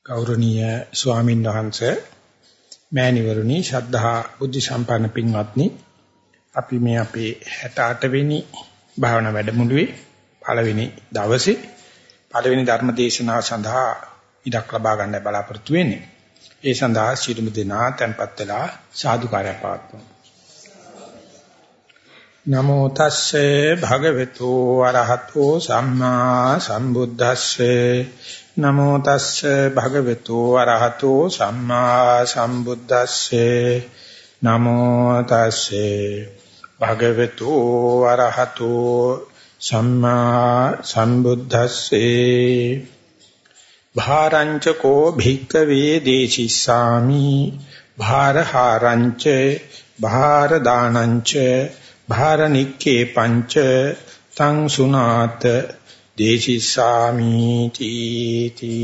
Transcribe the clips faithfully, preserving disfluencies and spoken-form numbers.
ගෞරවනීය ස්වාමීන් වහන්සේ මෑණිවරුනි ශ්‍රද්ධා බුද්ධ සම්පන්න පින්වත්නි අපි මේ අපේ හැට අට වෙනි භාවනා වැඩමුළුවේ පළවෙනි දවසේ පළවෙනි ධර්ම දේශනාව සඳහා ඉඩක් ලබා ගන්න බලාපොරොත්තු වෙන්නේ. ඒ සඳහා සියලුම දෙනා tempත් වෙලා සාදුකාරය පවත්වමු. නමෝ තස්සේ භගවතු වරහතෝ සම්මා සම්බුද්දස්සේ නමෝ තස්සේ භගවතු වරහතෝ සම්මා සම්බුද්දස්සේ නමෝ තස්සේ භගවතු වරහතෝ සම්මා සම්බුද්දස්සේ භාරංච කෝ භික්ඛවේ දේශිස්සාමි භාරහාරංච භාරදානංච භාරනික්කේ පංච තං සුනාත දේශිස්සාමි තීති.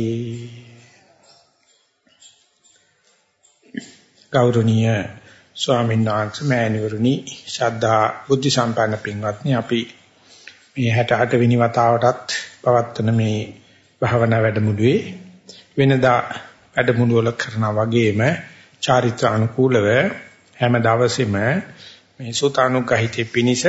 ගෞරවනීය ස්වාමීන් වහන්සේ මෑණිවරුනි ශ්‍රද්ධා බුද්ධ සම්පන්න පින්වත්නි අපි මේ හැට අට වෙනි වතාවටත් පවත්වන මේ භාවනා වැඩමුළුවේ වෙනදා වැඩමුළු වල කරනා වගේම චාරිත්‍ර අනුකූලව හැම දවසෙම මේ සූතානුග්‍රහිතේ පිනිස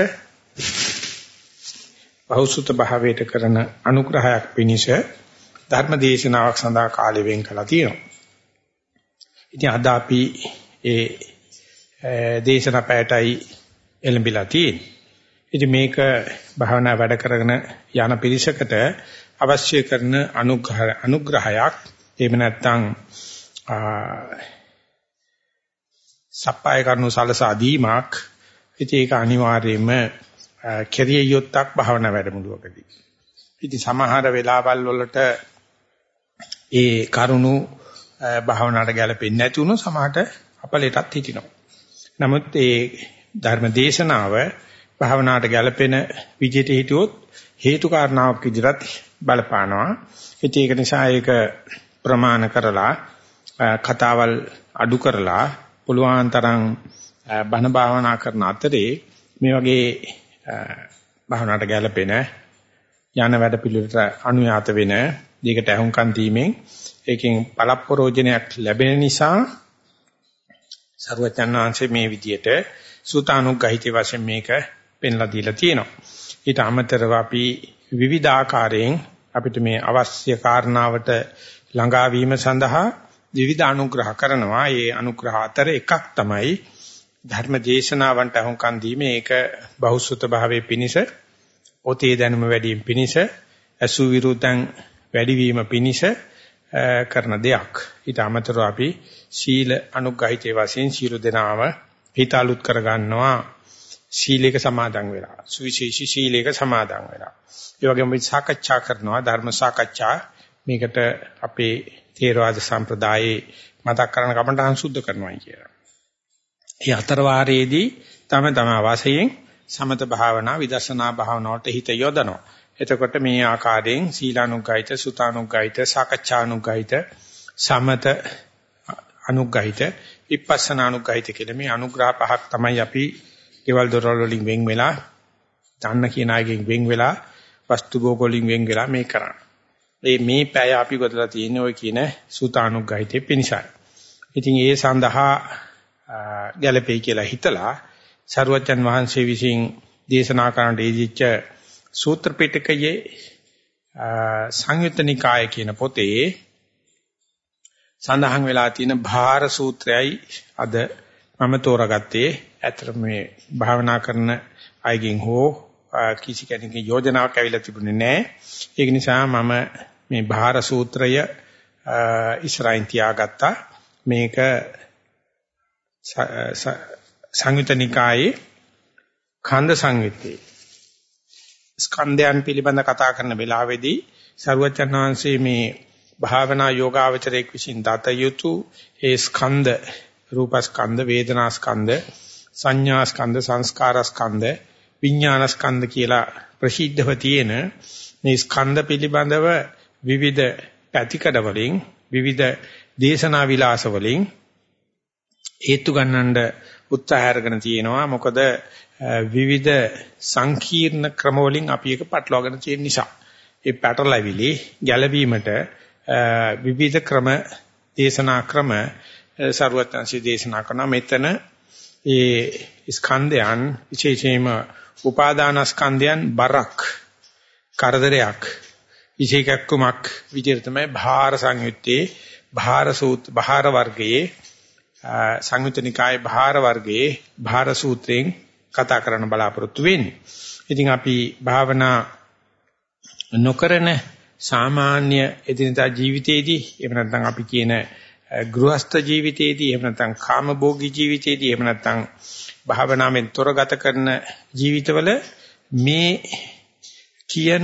බහුසුත භාවයට කරන අනුග්‍රහයක් පිනිස ධර්ම දේශනාවක් සඳහා කාලය වෙන් කළා තියෙනවා. ඉතින් අද අපි ඒ දේශනා පැයටයි එළඹිලා තියෙන්නේ. ඉතින් මේක භාවනා වැඩ කරගෙන යන පිරිසකට අවශ්‍ය කරන අනුග්‍රහ අනුග්‍රහයක් එහෙම නැත්නම් සප්පාය කරනු සලසා දීමක්. ඉතින් ඒක අනිවාර්යයෙන්ම කෙරිය යුත්තක් භාවනා වැඩමුළුවකදී. ඉතින් සමහර වෙලාවල් වලට ඒ කරුණු භාවනාවට ගැලපෙන්නේ නැති වුණොත් සමහරට අපලෙටත් හිටිනවා. නමුත් ඒ ධර්ම දේශනාව භාවනාවට ගැලපෙන විදිහට හිටියොත් හේතු කාරණාවක් විදිහට බලපානවා. ඉතින් ඒක නිසා ඒක ප්‍රමාණ කරලා කතාවල් අඩු කරලා පුළුවන් තරම් බණ භාවනා කරන අතරේ මේ වගේ භාවනාවට ගැලපෙන යන වැඩ පිළිවෙලට අනුයාත වෙන දෙයකට අහුම්කම් දීමෙන් ඒකෙන් පළප්‍රෝජනයක් ලැබෙන නිසා සර්වඥාන්සේ මේ විදියට සූතානුග්‍රහිත වශයෙන් මේක පෙන්ලා දීලා තියෙනවා. ඊට අමතරව අපි විවිධ ආකාරයෙන් අපිට මේ අවශ්‍ය කාරණාවට ළඟා වීම සඳහා විවිධ අනුග්‍රහ කරනවා. ඒ අනුග්‍රහ අතර එකක් තමයි ධර්ම දේශනාවන්ට අහුම්කම් දීම. ඒක බහුසුත භාවයේ පිනිස, ඔතේ දැනුම වැඩි වීම පිනිස, අසු විරුතං වැඩි වීම පිනිස කරන දෙයක්. ඊට අමතරව අපි සීල අනුග්‍රහිතේ වශයෙන් සීල දෙනාම හිතාලුත් කර ගන්නවා. සීලයක සමාදන් වෙලා, සුවිශේෂී සීලයක සමාදන් වෙලා. ඒ වගේම අපි සාකච්ඡා කරනවා, ධර්ම සාකච්ඡා. මේකට අපේ ථේරවාද සම්ප්‍රදායේ මතක් කරන කමටහන් සුද්ධ කරනවා කියලා. මේ අතර වාරයේදී තම තම වාසයෙන් සමත භාවනා, විදර්ශනා භාවනාවට හිත යොදනවා. එතකොට මේ ආකාරයෙන් සීලානුග්‍රහිත, සුතානුග්‍රහිත, සාකච්ඡානුග්‍රහිත, සමත අනුග්‍රහිත, විපස්සනානුග්‍රහිත කියලා මේ අනුග්‍රහ පහක් තමයි අපි ගෙවල් දොරවල් වලින් වෙන් වෙලා, දන්න කියන අයගෙන් වෙන් වෙලා, වස්තු භෝග වලින් වෙන් වෙලා මේ කරන්නේ. මේ මේ පැය අපි ගොඩලා තියෙන්නේ ওই කියන සුතානුග්‍රහිතේ පිණිසයි. ඉතින් ඒ සඳහා ගැළපෙයි කියලා හිතලා සරුවච්චන් වහන්සේ විසින් දේශනා කරන්න දීච්ච සූත්‍ර පිටකයේ සංයුත්ත නිකාය කියන පොතේ සඳහන් වෙලා තියෙන භාර සූත්‍රයයි අද මම තෝරාගත්තේ. ඇත්තට මේ භාවනා කරන අයගෙන් හෝ කිසි කෙනෙකුගේ යෝජනාවක් ඇවිල්ලා තිබුණේ නැහැ. ඒක නිසා මම මේ භාර සූත්‍රය ඉස්සරහින් තියාගත්තා. මේක සංයුත්ත නිකායේ ඛණ්ඩ සංයුත්තේ ස්කන්ධයන් පිළිබඳ කතා කරන වෙලාවේදී සරුවචන් වහන්සේ මේ භාවනා යෝගාවචරයේ විසින් දත යුතු ඒ ස්කන්ධ, රූපස්කන්ධ, වේදනාස්කන්ධ, සංඥාස්කන්ධ, සංස්කාරස්කන්ධ, විඥානස්කන්ධ කියලා ප්‍රසිද්ධව තියෙන මේ ස්කන්ධ පිළිබඳව විවිධ පැතිකඩ වලින්, විවිධ දේශනා විලාස වලින් හේතු ගන්නඳ උත්සාහ අරගෙන තියෙනවා. මොකද විවිධ සංකීර්ණ ක්‍රම වලින් අපි එක පටලවාගෙන තියෙන නිසා. ඒ පැටලවිලි ගැලවීමට විවිධ ක්‍රම දේශනා ක්‍රම සර්වඥාන්සේ දේශනා කරන මෙතන ඒ ස්කන්ධයන් විශේෂයෙන්ම උපාදාන ස්කන්ධයන් බරක් කරදරයක් විශේෂකක්කමක් විදිහට තමයි භාර සංයුත්තේ භාර සූත් භාර වර්ගයේ සංයුතනිකායේ භාර වර්ගයේ භාර සූත්‍රයෙන් කතා කරන්න බලාපොරොත්තු වෙන්නේ. ඉතින් අපි භාවනා නොකරන සාමාන්‍ය එදිනදා ජීවිතයේදී එහෙම නැත්නම් අපි කියන ගෘහස්ත ජීවිතයේදී එහෙම නැත්නම් කාමභෝගී ජීවිතයේදී එහෙම නැත්නම් භාවනාවෙන් තොර ගත කරන ජීවිතවල මේ කියන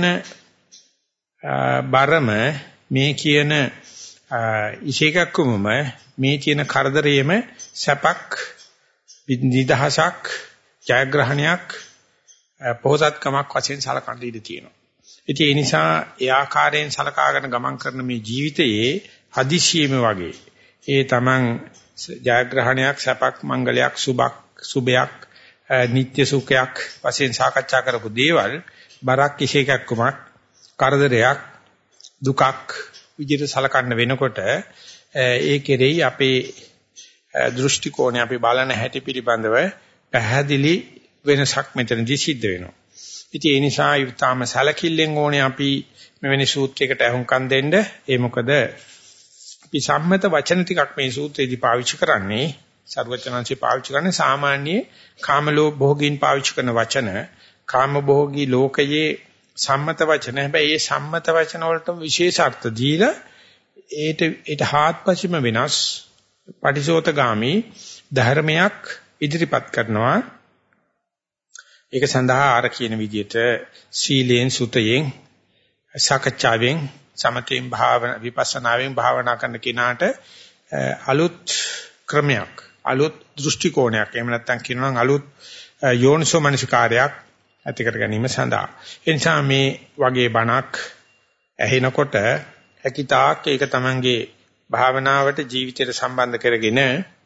බරම මේ කියන ඉෂේකක්කමම මේ කියන කරදරයේම සැපක් නිදහසක් ජයග්‍රහණයක් පොහසත්කමක් වශයෙන් සලකන්න ඉඩ තියෙනවා. ඉතින් ඒ නිසා ඒ ආකාරයෙන් සලකාගෙන ගමන් කරන මේ ජීවිතයේ හදිසියෙම වගේ ඒ තමන් ජයග්‍රහණයක් සැපක් මංගලයක් සුබක් සුබයක් නිත්‍ය සුඛයක් වශයෙන් සාකච්ඡා කරපු දේවල් බරක් ඉෂේකක්කමක් කරදරයක් දුකක් විදිහට සලකන්න වෙනකොට ඒ කෙරෙහි අපේ දෘෂ්ටි කෝණය අපි බලන හැටි පිළිබඳව පැහැදිලි වෙනසක් මෙතනදී සිද්ධ වෙනවා. ඉතින් ඒ නිසා ඊටාම සැලකිල්ලෙන් ඕනේ අපි මෙවැනි සූත්‍රයකට අහුම්කම් දෙන්න. ඒ මොකද අපි සම්මත වචන ටිකක් මේ සූත්‍රයේදී පාවිච්චි කරන්නේ සර්වචනංශي පාවිච්චි කරන්නේ සාමාන්‍ය කාමලෝ භෝගීන් පාවිච්චි කරන වචන කාමභෝගී ලෝකයේ සම්මත වචන. හැබැයි මේ සම්මත වචන වලට විශේෂ අර්ථ දීලා ඒට ඒට හාත්පසින්ම වෙනස් පටිසෝතගාමි ධර්මයක් ඉදිරිපත් කරනවා. ඒක සඳහා ආර කියන විදිහට සීලෙන් සුතයෙන් සකච්ඡාවෙන් සමතෙන් භාවනා විපස්සනාවෙන් භාවනා කරන කෙනාට අලුත් ක්‍රමයක් අලුත් දෘෂ්ටි කෝණයක් එහෙම නැත්නම් කියනවා අලුත් යෝනිසෝ මනසිකාරයක් ඇති කර ගැනීම සඳහා. ඒ නිසා මේ වගේ බණක් ඇහෙනකොට හැකිතාක් ඒක තමංගේ භාවනාවට ජීවිතයට සම්බන්ධ කරගෙන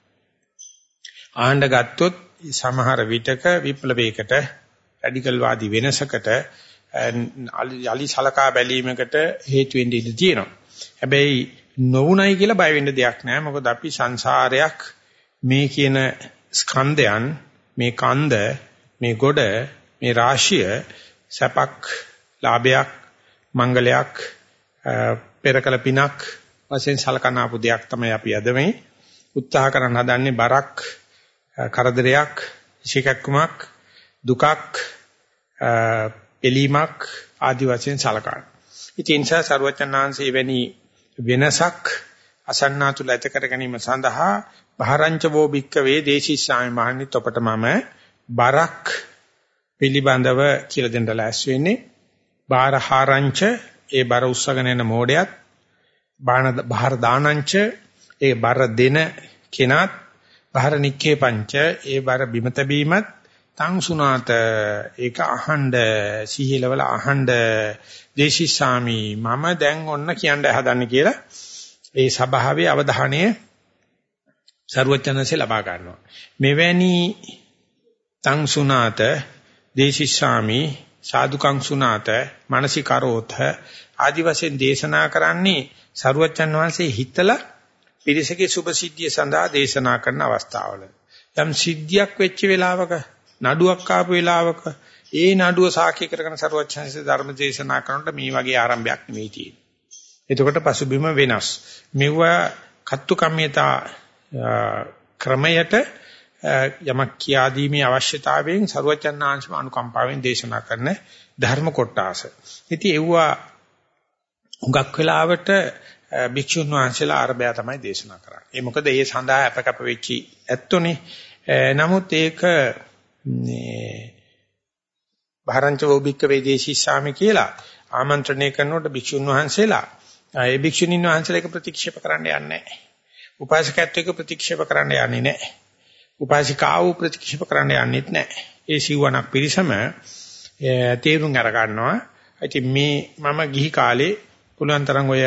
ආහඬ ගත්තොත් සමහර විටක විප්ලවයකට රැඩිකල් වාදී වෙනසකට යලි සලකා බැලීමකට හේතු වෙන්න ඉඩ තියෙනවා. හැබැයි නොවුණයි කියලා බය වෙන්න දෙයක් නැහැ. මොකද අපි සංසාරයක් මේ කියන ස්කන්ධයන් මේ කන්ද මේ ගොඩ මේ රාශිය සැපක් ලාභයක් මංගලයක් පෙරකල පිනක් වශයෙන් සලකන ආපු දෙයක් තමයි අපි අද මේ උත්සාහ කරන්න හදන්නේ. බරක් කරදරයක් ශිකක්කමක් දුකක් එලීමක් ආදි වශයෙන් සලකන. ඉතින් ඒ නිසා සරුවචනාංශයේ වැනි වෙනසක් අසන්නාතුල ඇත කර ගැනීම සඳහා බහරංච වෝ භික්කවේ දේශිස්සාමි මහණිත් ඔබට මම බරක් පිළිබඳව කියලා දෙන්න ලෑස්ති වෙන්නේ. බාරහාරංච ඒ බර උස්සගෙන යන මෝඩයත් බාන බාර දානංච ඒ බර දෙන කෙනාත් බාර නික්කේ පංච ඒ බර බිම තැබීමත් තං සුනාත ඒක අහඬ සිහිලවල අහඬ දේශිස්සාමි මම දැන් ඔන්න කියන්න හදන්නේ කියලා ඒ සභාවේ අවධානය සර්වඥන්සේ ලබා ගන්නවා. මෙවැනි තං සුනාත දේශිස්සාමි සාදුකං සුනාත මානසිකරෝත ආදි වශයෙන් දේශනා කරන්නේ සර්වඥන් වහන්සේ හිතලා පිරිසකේ සුභ සිද්ධිය සඳහා දේශනා කරන අවස්ථාවල. යම් සිද්ධියක් වෙච්ච වෙලාවක නඩුවක් ආපු වෙලාවක ඒ නඩුව සාක්ෂි කරගෙන සර්වඥන්සේ ධර්ම දේශනා කරනකොට මේ වගේ ආරම්භයක් නෙවෙයි තියෙන්නේ. එතකොට පසුබිම වෙනස්. මෙව කත්තු කම්මිතා ක්‍රමයට යමක් කියා දීමේ අවශ්‍යතාවයෙන් සර්වඥාන්සම අනුකම්පාවෙන් දේශනා කරන ධර්ම කොටාස. ඉතින් ඒවා හුඟක් වෙලාවට භික්ෂුන් වහන්සේලා ආරබය තමයි දේශනා කරන්නේ. ඒ මොකද ඒ සඳහා අපකප වෙච්චි ඇත්තෝනේ. නමුත් ඒක මේ බහරංච වෝබික්ක වේදේශීසාමි කියලා ආමන්ත්‍රණය කරනකොට භික්ෂුන් වහන්සේලා ඒ භික්ෂුණීන් වහන්සේලා ඒක ප්‍රතික්ෂේප කරන්න යන්නේ නැහැ. උපාසකත්වයක ප්‍රතික්ෂේප කරන්න යන්නේ නැහැ. උපාසිකාව ප්‍රතික්ෂේප කරන්න යන්නේත් නැහැ. ඒ සිවණක් පිරිසම තේරුම් අර ගන්නවා. ඉතින් මේ මම ගිහි කාලේ පුළුවන් තරම් ඔය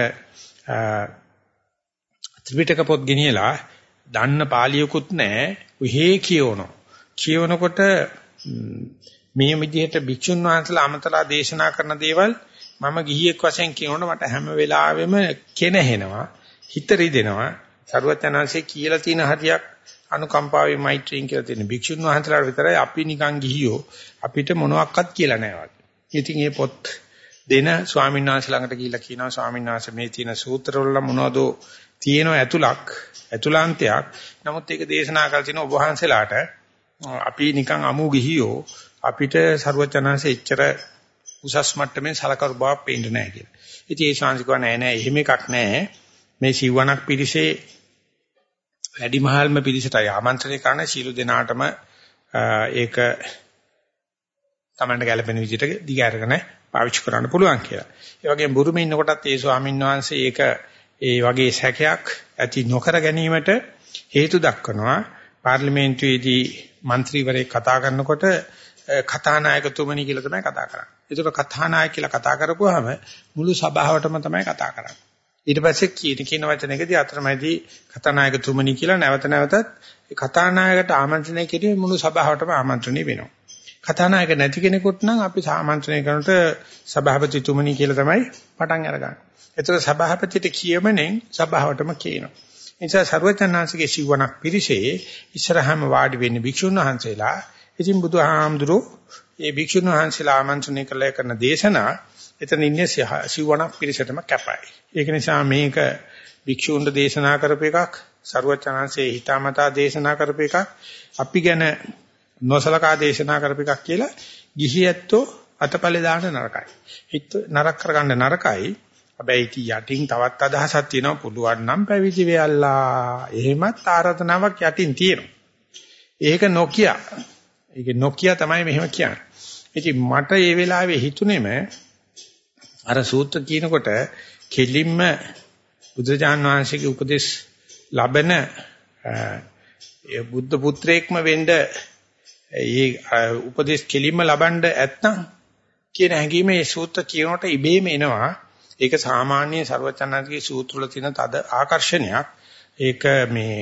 ත්‍රිපිටක පොත් ගෙනියලා දන්න පාලියකුත් නැහැ. උහි කියවනවා. කියවනකොට මේ විදිහට භික්ෂුන් වහන්සේලා අමතලා දේශනා කරන දේවල් මම ගිහියෙක් වශයෙන් කියනකොට මට හැම වෙලාවෙම කෙනහෙනවා, හිත රිදෙනවා. සරුවචනාංශේ කියලා තියෙන හරියක් අනුකම්පාවේ මෛත්‍රියෙන් කියලා තියෙන භික්ෂුන් වහන්සේලාට විතරයි අපි නිකන් ගිහියෝ අපිට මොනවත් කියලා නැහැ වගේ. ඉතින් මේ පොත් දෙන ස්වාමීන් වහන්සේ ළඟට ගිහිල්ලා කියනවා ස්වාමීන් වහන්සේ මේ තියෙන සූත්‍රවල මොනවද තියෙන ඇතුලක් ඇතුලාන්තයක්. නමුත් ඒක දේශනා කරලා තියෙන ඔබ වහන්සේලාට අපි නිකන් අමු ගිහියෝ අපිට සරුවචනාංශේ එච්චර උසස් මට්ටමේ සලකරු බවක් පේන්නේ නැහැ කියලා. ඉතින් ඒ ශාන්සිකව නෑ නෑ එහෙම එකක් නෑ. මේ සිවණක් පිරිසේ වැඩිමහල්ම පිරිසටයි ආමන්ත්‍රණය කරන සීල දෙනාටම ඒක තමන්ට ගැළපෙන විදිහට දිගහැරගෙන පාවිච්චි කරන්න පුළුවන් කියලා. ඒ වගේම බුරුමේ ඉන්නකොටත් ඒ ස්වාමීන් වහන්සේ ඒක ඒ වගේ සැකයක් ඇති නොකර ගැනීමට හේතු දක්වනවා. පාර්ලිමේන්තුවේදී മന്ത്രിවරයෙක් කතා කරනකොට කතානායකතුමනි කියලා තමයි කතා කරන්නේ. ඒතර කතානායක කියලා කතා කරපුවාම මුළු සභාවටම තමයි කතා කරන්නේ. ඊට පස්සේ කියන කියන වචනයකදී අතරමැදි කතානායකතුමනි කියලා නැවත නැවතත් කතානායකට ආමන්ත්‍රණය කිරීම මුළු සභාවටම ආමන්ත්‍රණය වෙනවා. කතානායක නැති කෙනෙකුට නම් අපි ආමන්ත්‍රණය කරනට සභාපතිතුමනි කියලා තමයි පටන් අරගන්නේ. ඒතර සභාපතිට කියමනේ සභාවටම කියනවා. ඒ නිසා සර්වචන්නාංශගේ සිවණක් පිරිසේ ඉස්සරහම වාඩි වෙන්නේ භික්ෂුන් වහන්සේලා. ඉතින් බුදුහාමුදුරෝ මේ භික්ෂුන් වහන්සේලා ආමන්ත්‍රණය කළා කරන දේශනා එතන ඉන්නේ සිවණක් පිරිසටම කැපයි. ඒක නිසා මේක භික්ෂුන්ට දේශනා කරපු එකක්, සර්වචන්නාංශේ හිතාමතා දේශනා කරපු එකක්, අපි ගැන නොසලකා දේශනා කරපු එකක් කියලා ගිහියැත්තෝ අතපල්ලේ දාන්න නරකයි. හිත නරක කරගන්න නරකයි. හැබැයි ඉති යටින් තවත් අදහසක් තියෙනවා පුළුවන් නම් පැවිදි වෙයල්ලා. එහෙමත් ආරාධනාවක් යටින් තියෙනවා. ඒක නොකිය. ඒක නොකිය තමයි මෙහෙම කියන්නේ. ඉතින් මට මේ වෙලාවේ හිතුනේම අර සූත්‍ර කියනකොට කෙලින්ම බුදුජාන් වහන්සේගේ උපදේශ ලැබෙන ඒ බුද්ධ පුත්‍රයෙක්ම වෙන්න ඒ උපදේශ කෙලින්ම ලබන්න ඇත්නම් කියන හැඟීම මේ සූත්‍ර කියනකොට ඉබේම එනවා. ඒක සාමාන්‍ය ਸਰවචනන්ගේ සූත්‍ර වල තියෙන තද ආකර්ෂණයක්. ඒක මේ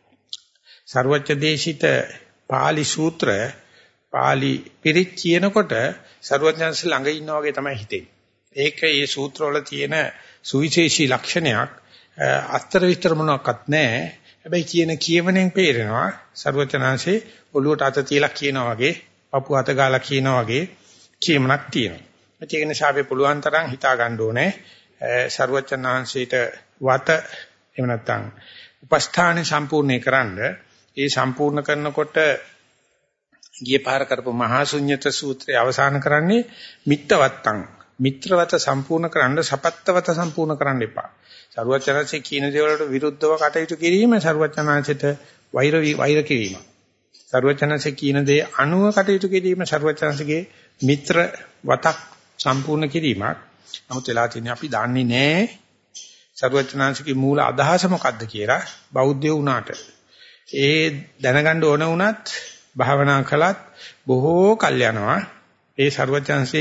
ਸਰවච්ඡ දේශිත පාලි සූත්‍ර පාලි පිරිත් කියනකොට ਸਰවඥාන්ස ළඟ ඉන්නා වගේ තමයි හිතෙන්නේ. ඒක මේ සූත්‍ර වල තියෙන සුවිශේෂී ලක්ෂණයක්. අස්තර විස්තර මොනක්වත් නැහැ. හැබැයි කියන කියවනෙන් පේරෙනවා ਸਰවඥාන්සේ ඔළුවට අත තියලා කියනවා වගේ, පපුව අත ගාලා කියනවා වගේ කියමනක් තියෙනවා. ඒක නිසා අපි පුළුවන් තරම් හිතා ගන්න ඕනේ ਸਰවඥාන්සේට වත එහෙම නැත්නම් උපස්ථාන සම්පූර්ණේ කරන්න. ඒ සම්පූර්ණ කරනකොට ගිය පාර කරපු මහා ශුන්්‍යත සූත්‍රය අවසන් කරන්නේ මිත්තවත්තං. මිත්‍රවත සම්පූර්ණ කරන්න සපත්තවත සම්පූර්ණ කරන්න එපා. සරුවචනanse කියන දේවල්ට විරුද්ධව කටයුතු කිරීම සරුවචනanseට වෛර වෛර කිරීම. සරුවචනanse කියන දේ අනුව කටයුතු කිරීම සරුවචනanseගේ මිත්‍ර වතක් සම්පූර්ණ කිරීමක්. නමුත් වෙලා තියෙන්නේ අපි දන්නේ නැහැ සරුවචනanseගේ මූල අදහස මොකක්ද කියලා බෞද්ධයෝ වුණාට. ඒ දැනගන්න ඕන වුණත් භාවනා කළත් බොහෝ කල් යනවා. ඒ සරුවචනanse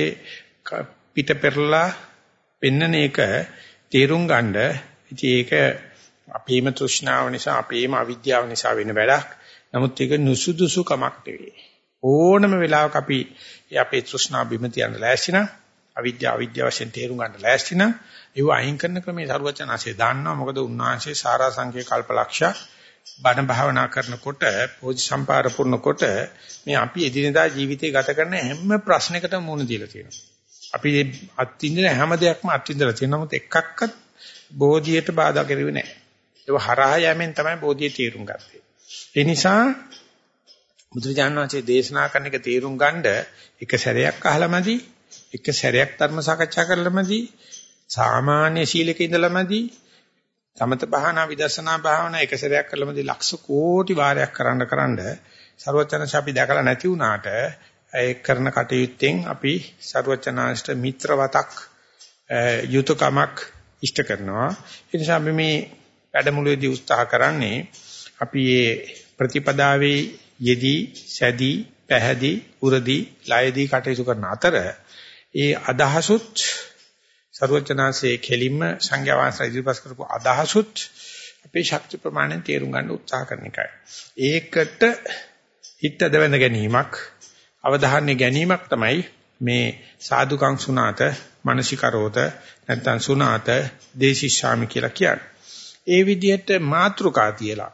පිට පෙරලා පෙන්නන එක තේරුම් ගන්න. ඉතින් ඒක අපේම තෘෂ්ණාව නිසා අපේම අවිද්‍යාව නිසා වෙන වැඩක්. නමුත් ඒක නුසුදුසු කමක් නෙවෙයි. ඕනම වෙලාවක අපි අපේ තෘෂ්ණාව බිම තියන්න ලෑස්ති නම් අවිද්‍යාව අවිද්‍යාව වශයෙන් තේරුම් ගන්න ලෑස්ති නම් ඒව අයින් කරන ක්‍රමයේ සරුවචනanse දන්නවා. මොකද උන්වහන්සේ සාරා සංකේ කල්පලක්ෂ බණ භාවනා කරනකොට පෝධි සම්පාර පුරනකොට මේ අපි එදිනෙදා ජීවිතේ ගත කරන හැම ප්‍රශ්නයකටම මුහුණ දීලා තියෙනවා. අපි අත්විඳින හැම දෙයක්ම අත්විඳලා තියෙනවා. නමුත් එකක්වත් බෝධියට බාධා කරුවේ නැහැ. ඒක හරහා යෑමෙන් තමයි බෝධිය තේරුම් ගත්තේ. ඒ නිසා බුදුරජාණන් වහන්සේ දේශනා කරන එක තේරුම් ගන්න එක සැරයක් අහලාමදි, එක සැරයක් ධර්ම සාකච්ඡා කරලාමදි, සාමාන්‍ය සීලක ඉඳලාමදි, සමත භාවනා විදර්ශනා භාවනා එක සැරයක් කරලාමදි ලක්ෂ කෝටි වාරයක් කරන්න කරන්න සර්වචනස අපි දැකලා නැති වුණාට ඒ කරන කටයුත්තෙන් අපි සර්වචනාංශට මිත්‍රවතක් යුතුයකමක් ඉෂ්ට කරනවා. ඒ නිසා අපි මේ වැඩමුළුවේදී උත්සාහ කරන්නේ අපි මේ ප්‍රතිපදාවේ යෙදී සැදී පැහැදී උරදී ලයදී කටයුතු කරන අතර ඒ අදහසුත් සර්වචනාංශයේ කෙලින්ම සංඝයා වහන්සේ ඉදිරිපත් කරපු අදහසුත් අපේ ශක්ති ප්‍රමාණයෙන් තේරුම් ගන්න උත්සාහ කරන එකයි. ඒකට හිත දවඳ ගැනීමක් අවධානය ගැනීමක් තමයි මේ සාදුකම් සුණාත මානසිකරෝත නැත්නම් සුණාත දේශිෂාමි කියලා කියන්නේ. ඒ විදිහට මාත්‍රිකා තියලා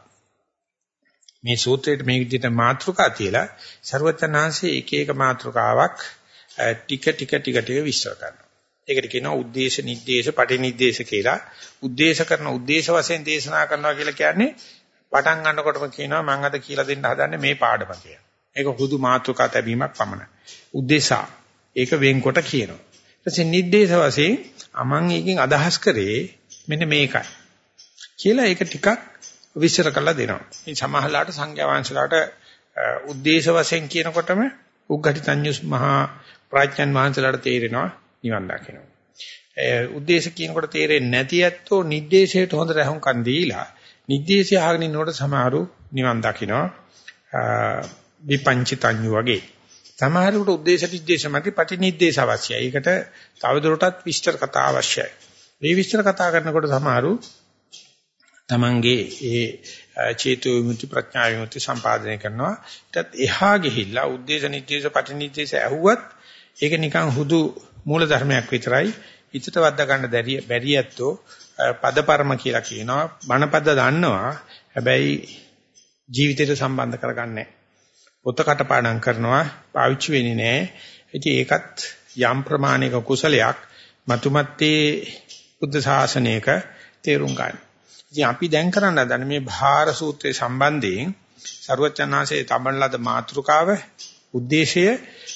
මේ සූත්‍රයේ මේ විදිහට මාත්‍රිකා තියලා ਸਰවචනාංශයේ එක එක මාත්‍රිකාවක් ටික ටික ටික ටික විස්තර කරනවා. ඒකට කියනවා උද්දේශ නිर्देश පටිනිर्देश කියලා. උද්දේශ කරන උද්දේශ වශයෙන් දේශනා කරනවා කියලා කියන්නේ පටන් ගන්නකොටම කියනවා මම අද කියලා දෙන්න හදන්නේ මේ පාඩම කියලා. ඒක හුදු මාතෘකා තැබීමක් පමණයි. උද්දේශා ඒක වෙන්කොට කියනවා. ඊට පස්සේ නිर्देश වශයෙන් අමන් එකකින් අදහස් කරේ මෙන්න මේකයි. කියලා ඒක ටිකක් විස්තර කරලා දෙනවා. මේ සමහරලාට සංඥා වංශලාට උද්දේශ වශයෙන් කියනකොටම උග්ඝටිතඤ්ඤුස් මහා ප්‍රඥාන් වංශලාට තේරෙනවා නිවන් දකිනවා. ඒ උද්දේශ කියනකොට තේරෙන්නේ නැති ඇත්තෝ නිर्देशයට හොඳට අහුම්කම් දීලා නිर्देशය අහගෙන ඉන්නකොට සමහරු නිවන් දකිනවා. විපංචිතඤ්ඤු වගේ. සමහරකට උද්දේශ නිर्देश මත ප්‍රතිනිर्देश අවශ්‍යයි. ඒකට තවදුරටත් විස්තර කතා අවශ්‍යයි. මේ විස්තර කතා කරනකොට සමහරු තමන්ගේ ඒ චේතු විමුක්ති ප්‍රඥා විමුක්ති සම්පාදනය කරනවා. ඊටත් එහා ගිහිල්ලා උද්දේශ නිर्देश ප්‍රතිනිर्देश ඇහුවත් ඒක නිකන් හුදු මූල ධර්මයක් විතරයි. හිතට වද්දා ගන්න බැරි ඇත්තෝ පදපර්ම කියලා කියනවා. බණපද දන්නවා. හැබැයි ජීවිතයට සම්බන්ධ කරගන්නේ පොත කටපාඩම් කරනවා පාවිච්චි වෙන්නේ නැහැ. ඉතින් ඒකත් යම් ප්‍රමාණික කුසලයක් මතුමැත්තේ බුද්ධ ශාසනයක තේරුම් ගන්න. ඉතින් අපි දැන් කරන්න හදන මේ භාර සූත්‍රයේ සම්බන්ධයෙන් සරුවචනාංශයේ තබන ලද මාතෘකාව ಉದ್ದೇಶය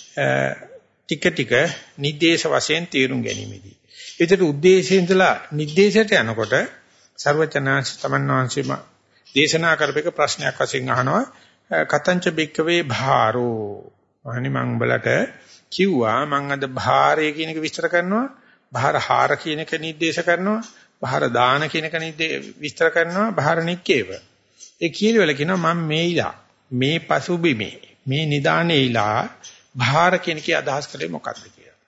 ටික ටික නිर्देश වශයෙන් තේරුම් ගැනීමේදී. ඒකට ಉದ್ದೇಶයෙන් ඉඳලා නිर्देशයට යනකොට සරුවචනාංශ තමන්වංශෙම දේශනා කරපේක ප්‍රශ්නයක් වශයෙන් අහනවා කතංච බික්කවේ භාරෝ. අනේ මම උඹලට කිව්වා මම අද භාරය කියන එක විස්තර කරනවා. භාර හාර කියන එක නිर्देश කරනවා. භාර දාන කියන එක විස්තර කරනවා. භාර නික්කේව. ඒ කීලවල කියනවා මම මේයිලා මේ පසුබිමේ මේ නිදානේයිලා භාර කියන කේ අදහස් කරේ මොකක්ද කියලා.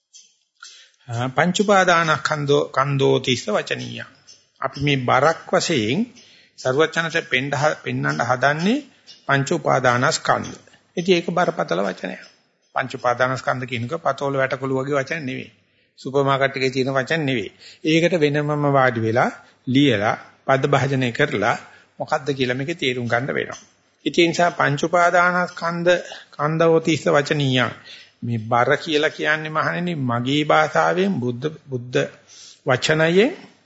පංච උපාදානස්කන්ධෝ කන්දෝ තිස්ස වචනීය. අපි මේ බරක් වශයෙන් සර්වචනට පෙන්නන්න හදන්නේ පංච උපාදානස්කන්ධ. ඉතින් ඒක බරපතල වචනයක්. පංච උපාදානස්කන්ධ කියනක පතෝල වැටකොළු වගේ වචන නෙවෙයි. සුපර් මාකට් එකේ තියෙන වචන නෙවෙයි. ඒකට වෙනමම වාඩි වෙලා ලියලා පද භාජනය කරලා මොකද්ද කියලා මේකේ තේරුම් ගන්න වෙනවා. ඉතින් ඒ නිසා පංච උපාදානස්කන්ධ කන්දෝතිස්ස වචනීය. මේ බර කියලා කියන්නේ මහණෙනි මගේ භාෂාවෙන් බුද්ධ බුද්ධ වචනයෙන්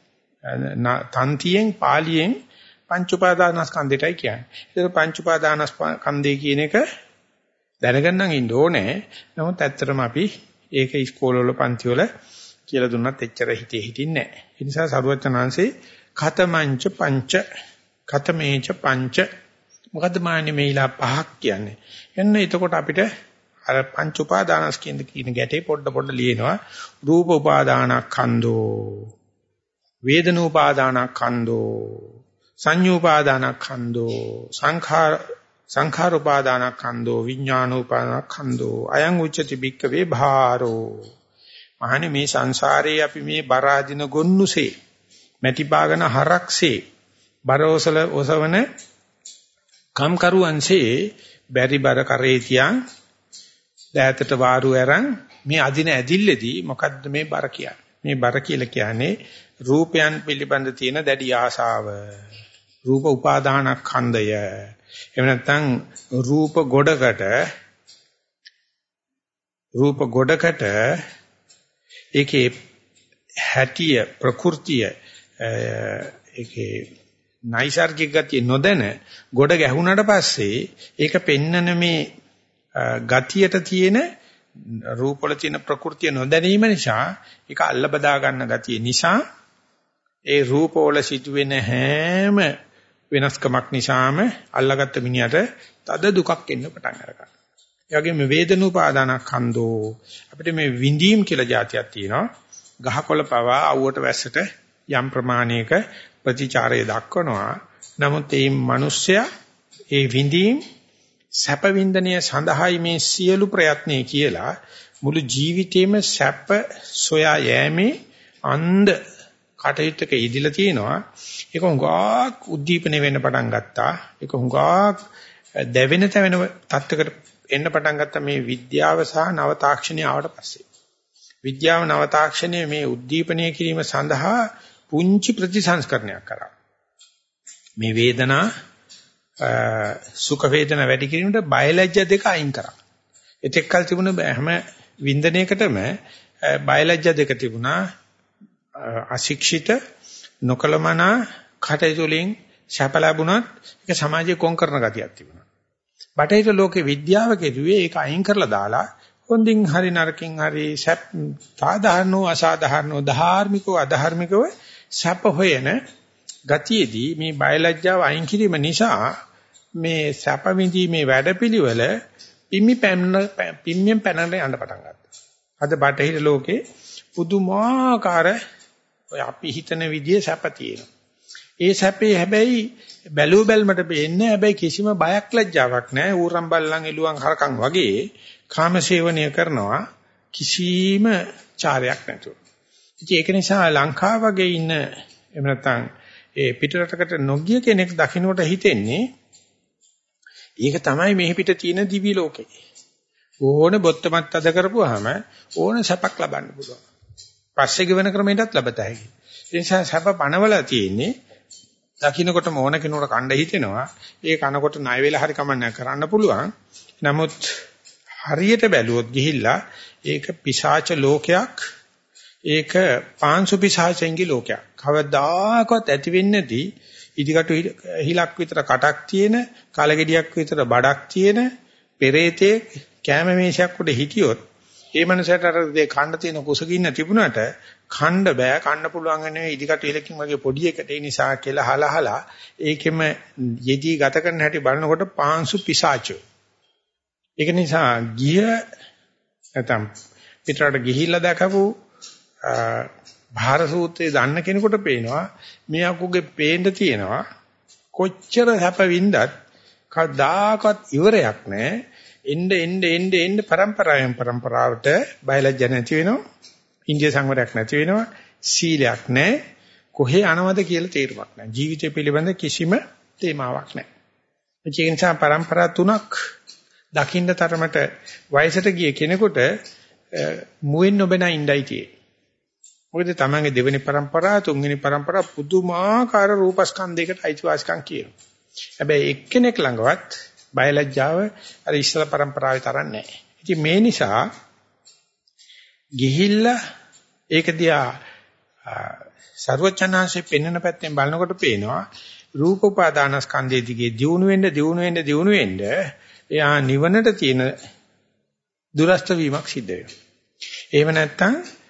තන්තියෙන් පාලියෙන් පංච උපාදානස්කන්ධයටයි කියන්නේ. ඒක පංච උපාදානස්කන්ධය කියන එක දැනගන්නන් ඉන්න ඕනේ. නමුත් ඇත්තටම අපි ඒක ඉස්කෝලවල පන්ති වල කියලා දුන්නත් එච්චර හිතේ හිටින්නේ නැහැ. ඒ නිසා සරුවචනාංශේ ඛතමංච පංච ඛතමේච පංච මොකද්ද මාන්නේ මේලා පහක් කියන්නේ. එන්න එතකොට අපිට අර පංච උපාදානස්කන්ධ කියන ගැටේ පොඩ පොඩ ලියනවා. රූප උපාදානස්කන්ධෝ වේදනෝපාදානස්කන්ධෝ සංයෝපාදානස්කන්ධෝ සංඛාර සංඛාරෝපාදානස්කන්ධෝ විඥානෝපාදානස්කන්ධෝ අයං උච්චති බික්කවේ භාරෝ. මහණේ මේ සංසාරේ අපි මේ බරාදින ගොන්නුසේ මැටි පාගන හරක්සේ බරෝසල ඔසවන කම්කරුවන්සේ බැරි බර කරේ තියන් දෑතට වාරු ඇරන් මේ අදින ඇදිල්ලේදී මොකද්ද මේ බර කියන්නේ? මේ බර කියලා කියන්නේ රූපයන් පිළිබඳ තියෙන දැඩි ආශාව. රූප උපාදානස්කන්ධය. එහෙම නැත්නම් රූප ගොඩකට රූප ගොඩකට ඒකේ හැටිය ප්‍රകൃතිය ඒකේ නයිසර්ගික ගතිය නොදැන ගොඩ ගැහුණාට පස්සේ ඒක පෙන්නන මේ ගතියට තියෙන රූපවල තියෙන ප්‍රകൃතිය නොදැනීම නිසා ඒක අල්ල බදා ගන්න ගතිය නිසා ඒ රූපවල සිදුවෙන හැම වෙනස්කමක් නිසාම අල්ලගත්ත මිනිහට තද දුකක් එන්න පටන් ගන්නවා. ඒ වගේම වේදනෝපාදානස්කන්ධෝ අපිට මේ විඳීම් කියලා જાතියක් තියෙනවා. ගහකොළ පවා අවුවට වැස්සට යම් ප්‍රමාණයක ප්‍රතිචාරය දක්වනවා. නමුත් මේ මිනිස්සයා ඒ විඳීම් සැප වින්දනය සඳහායි මේ සියලු ප්‍රයත්නේ කියලා මුළු ජීවිතේම සැප සොයා යෑමේ අන්ධ කටයුත්තක ඉදිලා තියෙනවා. ඒක හුඟක් උද්දීපන වෙන්න පටන් ගත්තා. ඒක හුඟක් දැවෙන තැවෙන තත්ත්වයකට එන්න පටන් ගත්තා මේ විද්‍යාව සහ නව තාක්ෂණය ආවට පස්සේ. විද්‍යාව නව තාක්ෂණයේ මේ උද්දීපනය කිරීම සඳහා පුංචි ප්‍රතිසංස්කරණයක් කරා. මේ වේදනා සුඛ වේදනා වැඩි කිරීමට බයලජ්‍ය දෙක අයින් කරා. එතෙක් කල තිබුණ හැම වින්දනයකටම බයලජ්‍ය දෙක තිබුණා. අශික්ෂිත නොකලමනා කටයුතු වලින් ශාප ලැබුණත් ඒක සමාජයේ කොන් කරන ගතියක් තිබුණා. බටහිර ලෝකේ විද්‍යාව කෙරුවේ ඒක අයින් කරලා දාලා හොඳින් හරි නරකින් හරි සාධාරණව අසාධාරණව ධාර්මිකව අධාර්මිකව සැප හොයන ගතියේදී මේ බයලජ්‍යාව අයින් කිරීම නිසා මේ සැප විඳීමේ වැඩපිළිවෙල පිම්මි පැන්න පිම්මියෙන් පැනන යන්න පටන් ගත්තා. අද බටහිර ලෝකේ පුදුමාකාර ඔය අපි හිතන විදිහේ සැප තියෙනවා. ඒ සැපේ හැබැයි බැලුව බැලමට පේන්නේ හැබැයි කිසිම බයක් ලැජ්ජාවක් නැහැ. ඌරන් බල්ලන් එළුවන් හරකන් වගේ කාමසේවනය කරනවා කිසිම චාරයක් නැතුව. ඉතින් ඒක නිසා ලංකාව වගේ ඉන්න එහෙම නැත්නම් ඒ පිටරටකට නොගිය කෙනෙක් දකින්නට හිතෙන්නේ ඒක තමයි මෙහි පිට තියෙන දිවි ලෝකේ. ඕන බොත්තමත් අද කරපුවාම ඕන සැපක් ලබන්න පුළුවන්. පස්සේ ගෙවන ක්‍රමයටත් ලබත හැකියි. ඒ නිසා සැප පණවලා තියෙන්නේ දකින්නකොට මොන කෙනෙකුට කණ්ඩ හිතෙනවා. ඒ කනකොට ණය වෙලා හරි කමන්න කරන්න පුළුවන්. නමුත් හරියට බැලුවොත් ගිහිල්ලා ඒක පිශාච ලෝකයක්. ඒක පාංශු පිශාචෙන්ගේ ලෝකයක්. කවදාකවත් ඇති වෙන්නේ නැති ඉදිකටු හිලක් විතර කටක් තියෙන, කලගෙඩියක් විතර බඩක් තියෙන, පෙරේතේ කැම මේෂයක් උඩ හිටියොත් ඒ මනසට අර දෙක කන්න තියෙන කුසගින්න තිබුණාට කන්න බෑ. කන්න පුළුවන් නෙවෙයි ඉදිකටු හිලකින් වගේ පොඩි එකට. ඒ නිසා කියලා හලහලා ඒකෙම යෙදී ගත කරන හැටි බලනකොට පාංශු පිශාචෝ. ඒක නිසා ගිය නැත්නම් පිටරට ගිහිල්ලා දැකපු භාර සූත්‍රයේ දන්න කෙනෙකුට පේනවා මේ අකුගේ පේන්න තියෙනවා කොච්චර හැප වින්දත් කවදාකවත් ඉවරයක් නැහැ. එන්න එන්න එන්න එන්න પરම්පරාවෙන් પરම්පරාවට බයලජ්ජ නැති වෙනවා. ඉන්දිය සංවරයක් නැති වෙනවා. සීලයක් නැහැ. කොහේ අනවද කියලා තේරුමක් නැහැ. ජීවිතය පිළිබඳ කිසිම තේමාවක් නැහැ. ඒ නිසා પરම්පරා තුනක් දකින්න තරමට වයසට ගිය කෙනෙකුට මුවෙන් නොබෙන ඉඳයි tie. මොකද තමන්ගේ දෙවෙනි પરම්පරාව තුන්වෙනි પરම්පරාව පුදුමාකාර රූපස්කන්ධයකට අයිතිවාසිකම් කියනවා. හැබැයි එක්කෙනෙක් ළඟවත් බයලජ්ජාව අර ඉස්සල પરම්පරාවේ තරම් නැහැ. ඉතින් මේ නිසා ගිහිල්ලා ඒක දිහා සර්වචනාංශේ පෙන්වන පැත්තෙන් බලනකොට පේනවා රූප උපාදානස්කන්ධයේ දිගේ දියුණු වෙන්න දියුණු වෙන්න දියුණු වෙන්න එයා නිවනට තියෙන දුරස්ත වීමක් සිද්ධ වෙනවා. එහෙම නැත්නම්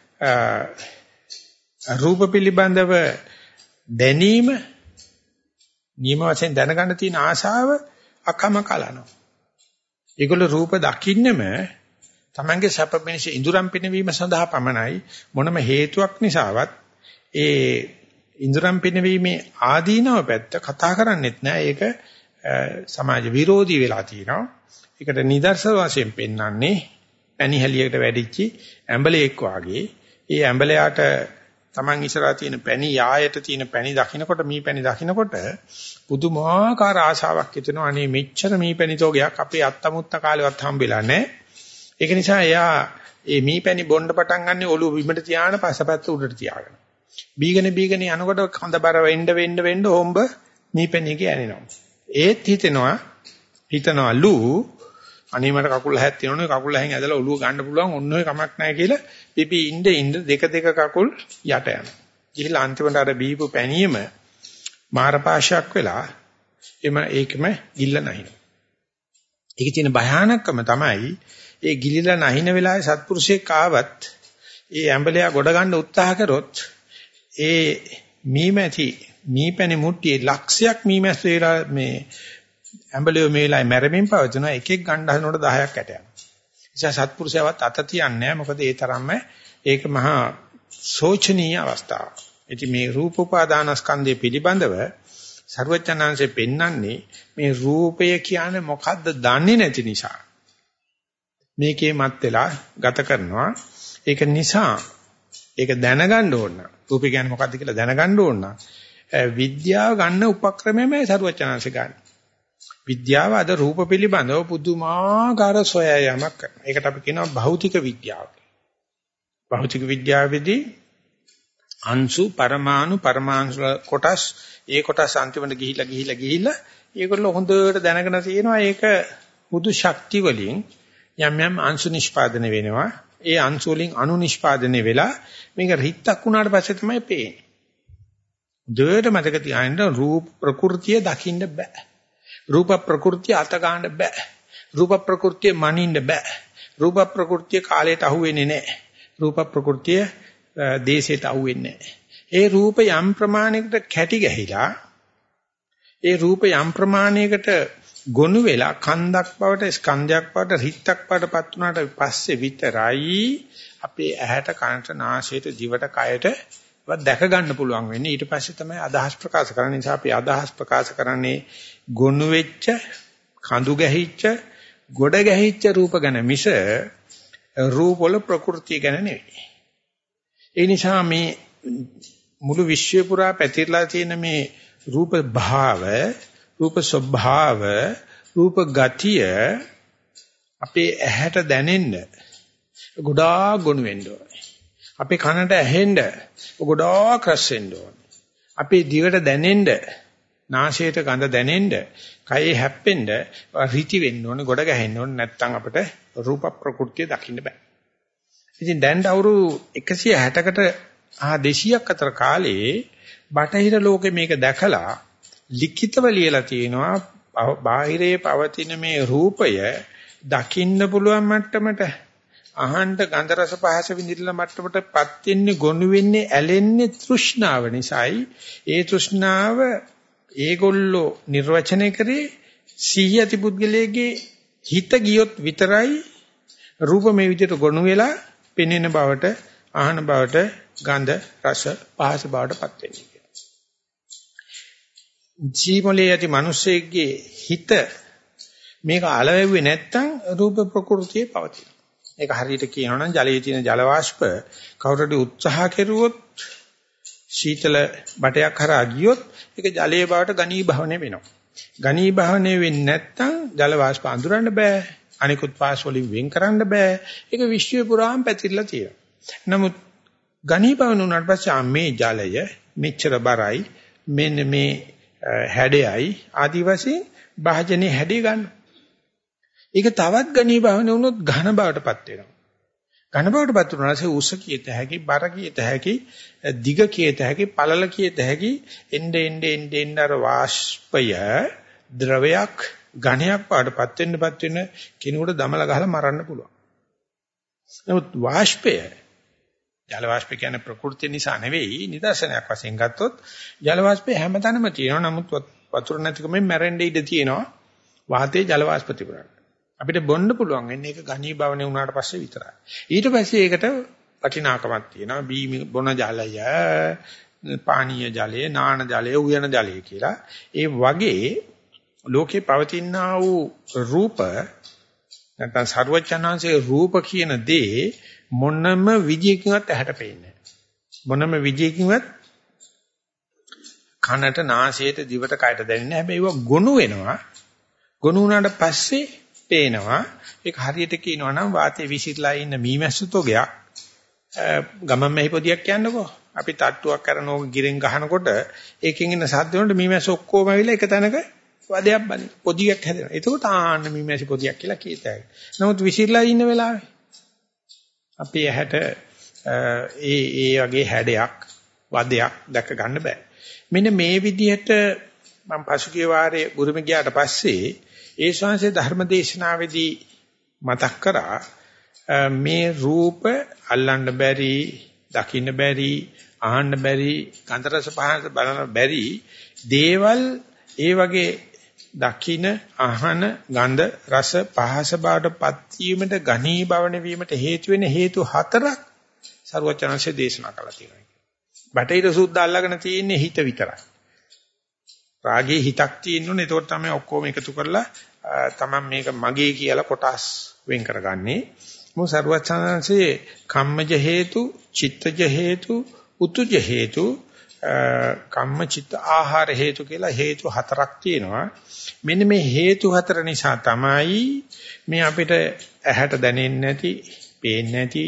රූප පිළිබඳව දැනීම නියම වශයෙන් දැනගන්න තියෙන ආශාව අකම කලනවා. ඒගොල්ලෝ රූප දකින්නම තමන්ගේ සැප පිණිස ඉඳුරම් පිනවීම සඳහා පමණයි. මොනම හේතුවක් නිසාවත් ඒ ඉඳුරම් පිනවීමේ ආදීනව පැත්ත කතා කරන්නේත් නෑ. ඒක සමාජ විරෝධී වෙලා තියෙනවා. ඒකට නිදර්ශන වශයෙන් පෙන්වන්නේ පැණිහැලියකට වැඩිච්චි ඇඹලෙක් වාගේ. ඒ ඇඹලයාට Taman ඉස්සරහා තියෙන පැණි යායට තියෙන පැණි දකින්නකොට මේ පැණි දකින්නකොට පුදුමාකාර ආශාවක් හිතෙනවා. අනේ මෙච්චර මේ පැණි තෝගයක් අපේ අත්තමුත්ත කාලෙවත් හම්බෙලා නැහැ. ඒක නිසා එයා මේ මේ පැණි බොන්න පටන් ගන්න ඔළුව බිමට තියාගෙන පස්සපැත්ත උඩට තියාගෙන. බීගෙන බීගෙන යනකොට කඳබර වෙන්න වෙන්න වෙන්න හොම්බ මේ පැණියක ඇනෙනවා. ඒත් හිතෙනවා හිතනවලු අනේ මට කකුල් හැක් තියෙනවනේ කකුල් හැෙන් ඇදලා ඔළුව ගන්න පුළුවන් ඔන්න ඔය කමක් නැහැ කියලා පිපි ඉන්න ඉන්න දෙක දෙක කකුල් යට යනවා. ගිහිල්ලා අන්තිමට අර බීපු පැණියම මාරපාශයක් වෙලා එම ඒකම ගිල්ල නැහිනවා. ඒකේ තියෙන භයානකම තමයි ඒ ගිලිලා නැහින වෙලාවේ සත්පුරුෂයෙක් ආවත් ඒ ඇඹලයා ගොඩ ගන්න උත්සාහ කරොත් ඒ මීමැති මීපැණි මුට්ටියේ ලක්ෂයක් මීමැස් වේලා මේ ඇඹලියෝ මේ වෙලාවේ මැරෙමින් පවතිනවා. එකෙක් ගන්න හදනකොට දහයක් ඇට යනවා. නිසා සත්පුරුෂයවත් අත තියන්නේ නැහැ. මොකද ඒ තරම්ම ඒක මහා සෝචනීය අවස්ථාවක්. ඉතින් මේ රූප උපාදානස්කන්ධය පිළිබඳව සර්වඥාන්සේ පෙන්වන්නේ මේ රූපය කියන්නේ මොකද්ද දන්නේ නැති නිසා. මේකේ මත් වෙලා ගත කරනවා. ඒක නිසා ඒක දැනගන්න ඕන. රූපය කියන්නේ මොකද්ද කියලා දැනගන්න ඕන. විද්‍යාව ගන්න උපක්‍රමයමයි සර්වඥාන්සේ ගන්න. විද්‍යාව අද රූප පිළිබඳව පුදුමාකාර සොයායමක් කරනවා. ඒකට අපි කියනවා භෞතික විද්‍යාව. භෞතික විද්‍යාවේදී අංශු පරමාණු පරමාණු කොටස් ඒ කොටස් අන්තිමට ගිහිලා ගිහිලා ගිහිලා ඒගොල්ලෝ හොඳට දැනගෙන තියෙනවා ඒක හුදු ශක්ති වලින් යම් යම් අංශු නිෂ්පාදනය වෙනවා. ඒ අංශු වලින් අණු නිෂ්පාදනය වෙලා මේක රිත්තක් වුණාට පස්සේ තමයි පේන්නේ. දෙයට මතක තියාගන්න රූප ප්‍රകൃතිය දකින්න බෑ. රූප ප්‍රകൃතිය අත ගන්න බෑ. රූප ප්‍රകൃතිය මනින්න බෑ. රූප ප්‍රകൃතිය කාලයට අහු වෙන්නේ නැහැ. රූප ප්‍රകൃතිය දේශයට අහු වෙන්නේ නැහැ. ඒ රූප යම් ප්‍රමාණයකට කැටි ගැහිලා ඒ රූප යම් ප්‍රමාණයකට ගොනු වෙලා කන්දක් බවට ස්කන්ධයක් බවට රිත්තක් බවටපත් වුණාට පස්සේ විතරයි අපේ ඇහැට කනට නාසයට දිවට කයට දැක ගන්න පුළුවන් වෙන්නේ. ඊට පස්සේ තමයි අදහස් ප්‍රකාශ කරන්න. නිසා අපි අදහස් ප්‍රකාශ කරන්නේ ගොනු වෙච්ච කඳු ගැහිච්ච ගොඩ ගැහිච්ච රූප ගැන මිස රූප වල ප්‍රകൃතිය ගැන නෙවෙයි. ඒ නිසා මේ මුළු විශ්වය පුරා පැතිරලා තියෙන මේ රූප භාව, රූප ස්වභාව, රූප ගතිය අපේ ඇහැට දැනෙන්න ගොඩාක් ගොනු වෙන්න ඕනේ. අපේ කනට ඇහෙන්න ගොඩාක් රස වෙන්න ඕනේ. අපේ දිවට දැනෙන්න, නාසයට ගඳ දැනෙන්න, කයේ හැප්පෙන්න රිටි වෙන්න ඕනේ, ගොඩ ගැහෙන්න ඕනේ. නැත්නම් අපිට රූප ප්‍රകൃතිය දකින්න බෑ. ඉතින් දැන් අවුරුදු එකසිය හැටකට ආ දෙසීයක් අතර කාලේ බටහිර ලෝකෙ මේක දැකලා ලිඛිතව ලියලා තියෙනවා බාහිරේ පවතින මේ රූපය දකින්න පුළුවන් මට්ටමට අහන්න ගන්ධ රස පහස විඳින්න මට්ටමටපත් වෙන්නේ ගොනු වෙන්නේ ඇලෙන්නේ තෘෂ්ණාව නිසායි. ඒ තෘෂ්ණාව ඒගොල්ලෝ නිර්වචනය කරේ සිහියති පුද්ගලයේ හිත ගියොත් විතරයි රූප මේ විදිහට ගොනු වෙලා පෙනෙන බවට ආහන බවට ගන්ධ රස පහස බවටපත් වෙන්නේ කියලා. ජීවලයේ ඇති මිනිස්සෙගේ හිත මේක අලවෙන්නේ නැත්තම් රූප ප්‍රകൃතියේ පවතින. ඒක හරියට කියනවා නම් ජලයේ තියෙන ජල වාෂ්ප කවුරුහරි උත්සාහ කෙරුවොත් සීතල බටයක් හරහා ගියොත් ඒක ජලයේ බවට ඝනීභවණය වෙනවා. ඝනීභවණය වෙන්නේ නැත්තම් ජල වාෂ්ප අඳුරන්න බෑ. අනිකුත් පාස් වලින් වෙන් කරන්න බෑ. ඒක විශ්වය පුරාම පැතිරලා තියෙනවා. නමුත් ඝනීභවන උනාට පස්සේ මේ ජලය මෙච්චර බරයි මෙන්න මේ හැඩයයි ආදි වශයෙන් භාජනයේ හැඩය ගන්නවා. ඒක තවත් ඝනීභවන වුණොත් ඝන බවටපත් වෙනවා. ඝන බවටපත් වුණාට පස්සේ උස කීත හැකි, බර කීත හැකි, දිග කීත හැකි, පළල කීත හැකි එnde ende ende ende අර වාෂ්පය ද්‍රවයක් ඝණයක් පාඩපත් වෙන්නපත් වෙන කිනුවට දමලා ගහලා මරන්න පුළුවන්. නමුත් වාෂ්පය ජල වාෂ්ප කියන්නේ ප්‍රകൃතිය නිසා නෙවෙයි නිදර්ශනයක් වශයෙන් ගත්තොත් ජල වාෂ්පය හැමතැනම තියෙනවා. නමුත් වතුර නැතිකමෙන් මැරෙන්න ඉඩ තියෙනවා. වාතයේ ජල වාෂ්ප තිබුණා. අපිට බොන්න පුළුවන් වෙන්නේ ඒක ඝනීභවණය වුණාට පස්සේ විතරයි. ඊට පස්සේ ඒකට වටිනාකමක් තියෙනවා. බීම බොන ජලය, පානීය ජලය, නාන ජලය, උයන ජලය කියලා. ඒ වගේ ලෝකේ පවතිනා වූ රූප නැත්නම් සර්වචනංශයේ රූප කියන දේ මොනම විදියකින්වත් ඇහැට පේන්නේ නැහැ. මොනම විදියකින්වත් කනට, නාසයට, දිවට, කයට දැනෙන්නේ නැහැ. හැබැයි ඒවා ගොනු වෙනවා. ගොනු වුණාට පස්සේ පේනවා. ඒක හරියට කියනවා නම් වාතයේ විසිරලා ඉන්න මීමැස්ස තොගයක් ගමන් මෙහි පොදියක් කියන්නකෝ. අපි තට්ටුවක් කරන ඕක ගිරෙන් ගහනකොට ඒකෙන් එන සද්ද වලට මීමැස්ස ඔක්කොම ඇවිල්ලා එක තැනක වදයක් බලින පොදියක් හැදෙනවා. එතකොට ආන්න මීමැසි පොදියක් කියලා කියතයි. නමුත් විසිරලා ඉන්න වෙලාවේ අපි ඇහැට ඒ ඒ වගේ හැඩයක් වදයක් දැක ගන්න බෑ. මෙන්න මේ විදිහට මම පසුගිය වාරේ බුරුම ගියාට පස්සේ ඒ ශාංශේ ධර්මදේශනාවේදී මතක් කරා මේ රූප අල්ලන්න බැරි, දකින්න බැරි, ආහන්න බැරි, ගන්ධ රස පහස බලන්න බැරි දේවල් ඒ වගේ දකින අහන ගන්ධ රස පහස බාටපත් වීමට ඝනීභවණ වීමට හේතු වෙන හේතු හතරක් සරුවචනංශයේ දේශනා කළා තියෙනවා. බටහිර සූත්‍ර අල්ලගෙන තියෙන්නේ හිත විතරයි. රාගයේ හිතක් තියෙනුනේ. ඒකට තමයි ඔක්කොම එකතු කරලා තමයි මේක මගේ කියලා කොටස් වෙන් කරගන්නේ. මොකද සරුවචනංශයේ කම්මජ හේතු, චිත්තජ හේතු, උතුජ හේතු, කම්ම චිත්ත ආහාර හේතු කියලා හේතු හතරක් තියෙනවා. මෙන්න මේ හේතු හතර නිසා තමයි මේ අපිට ඇහැට දැනෙන්නේ නැති, පේන්නේ නැති,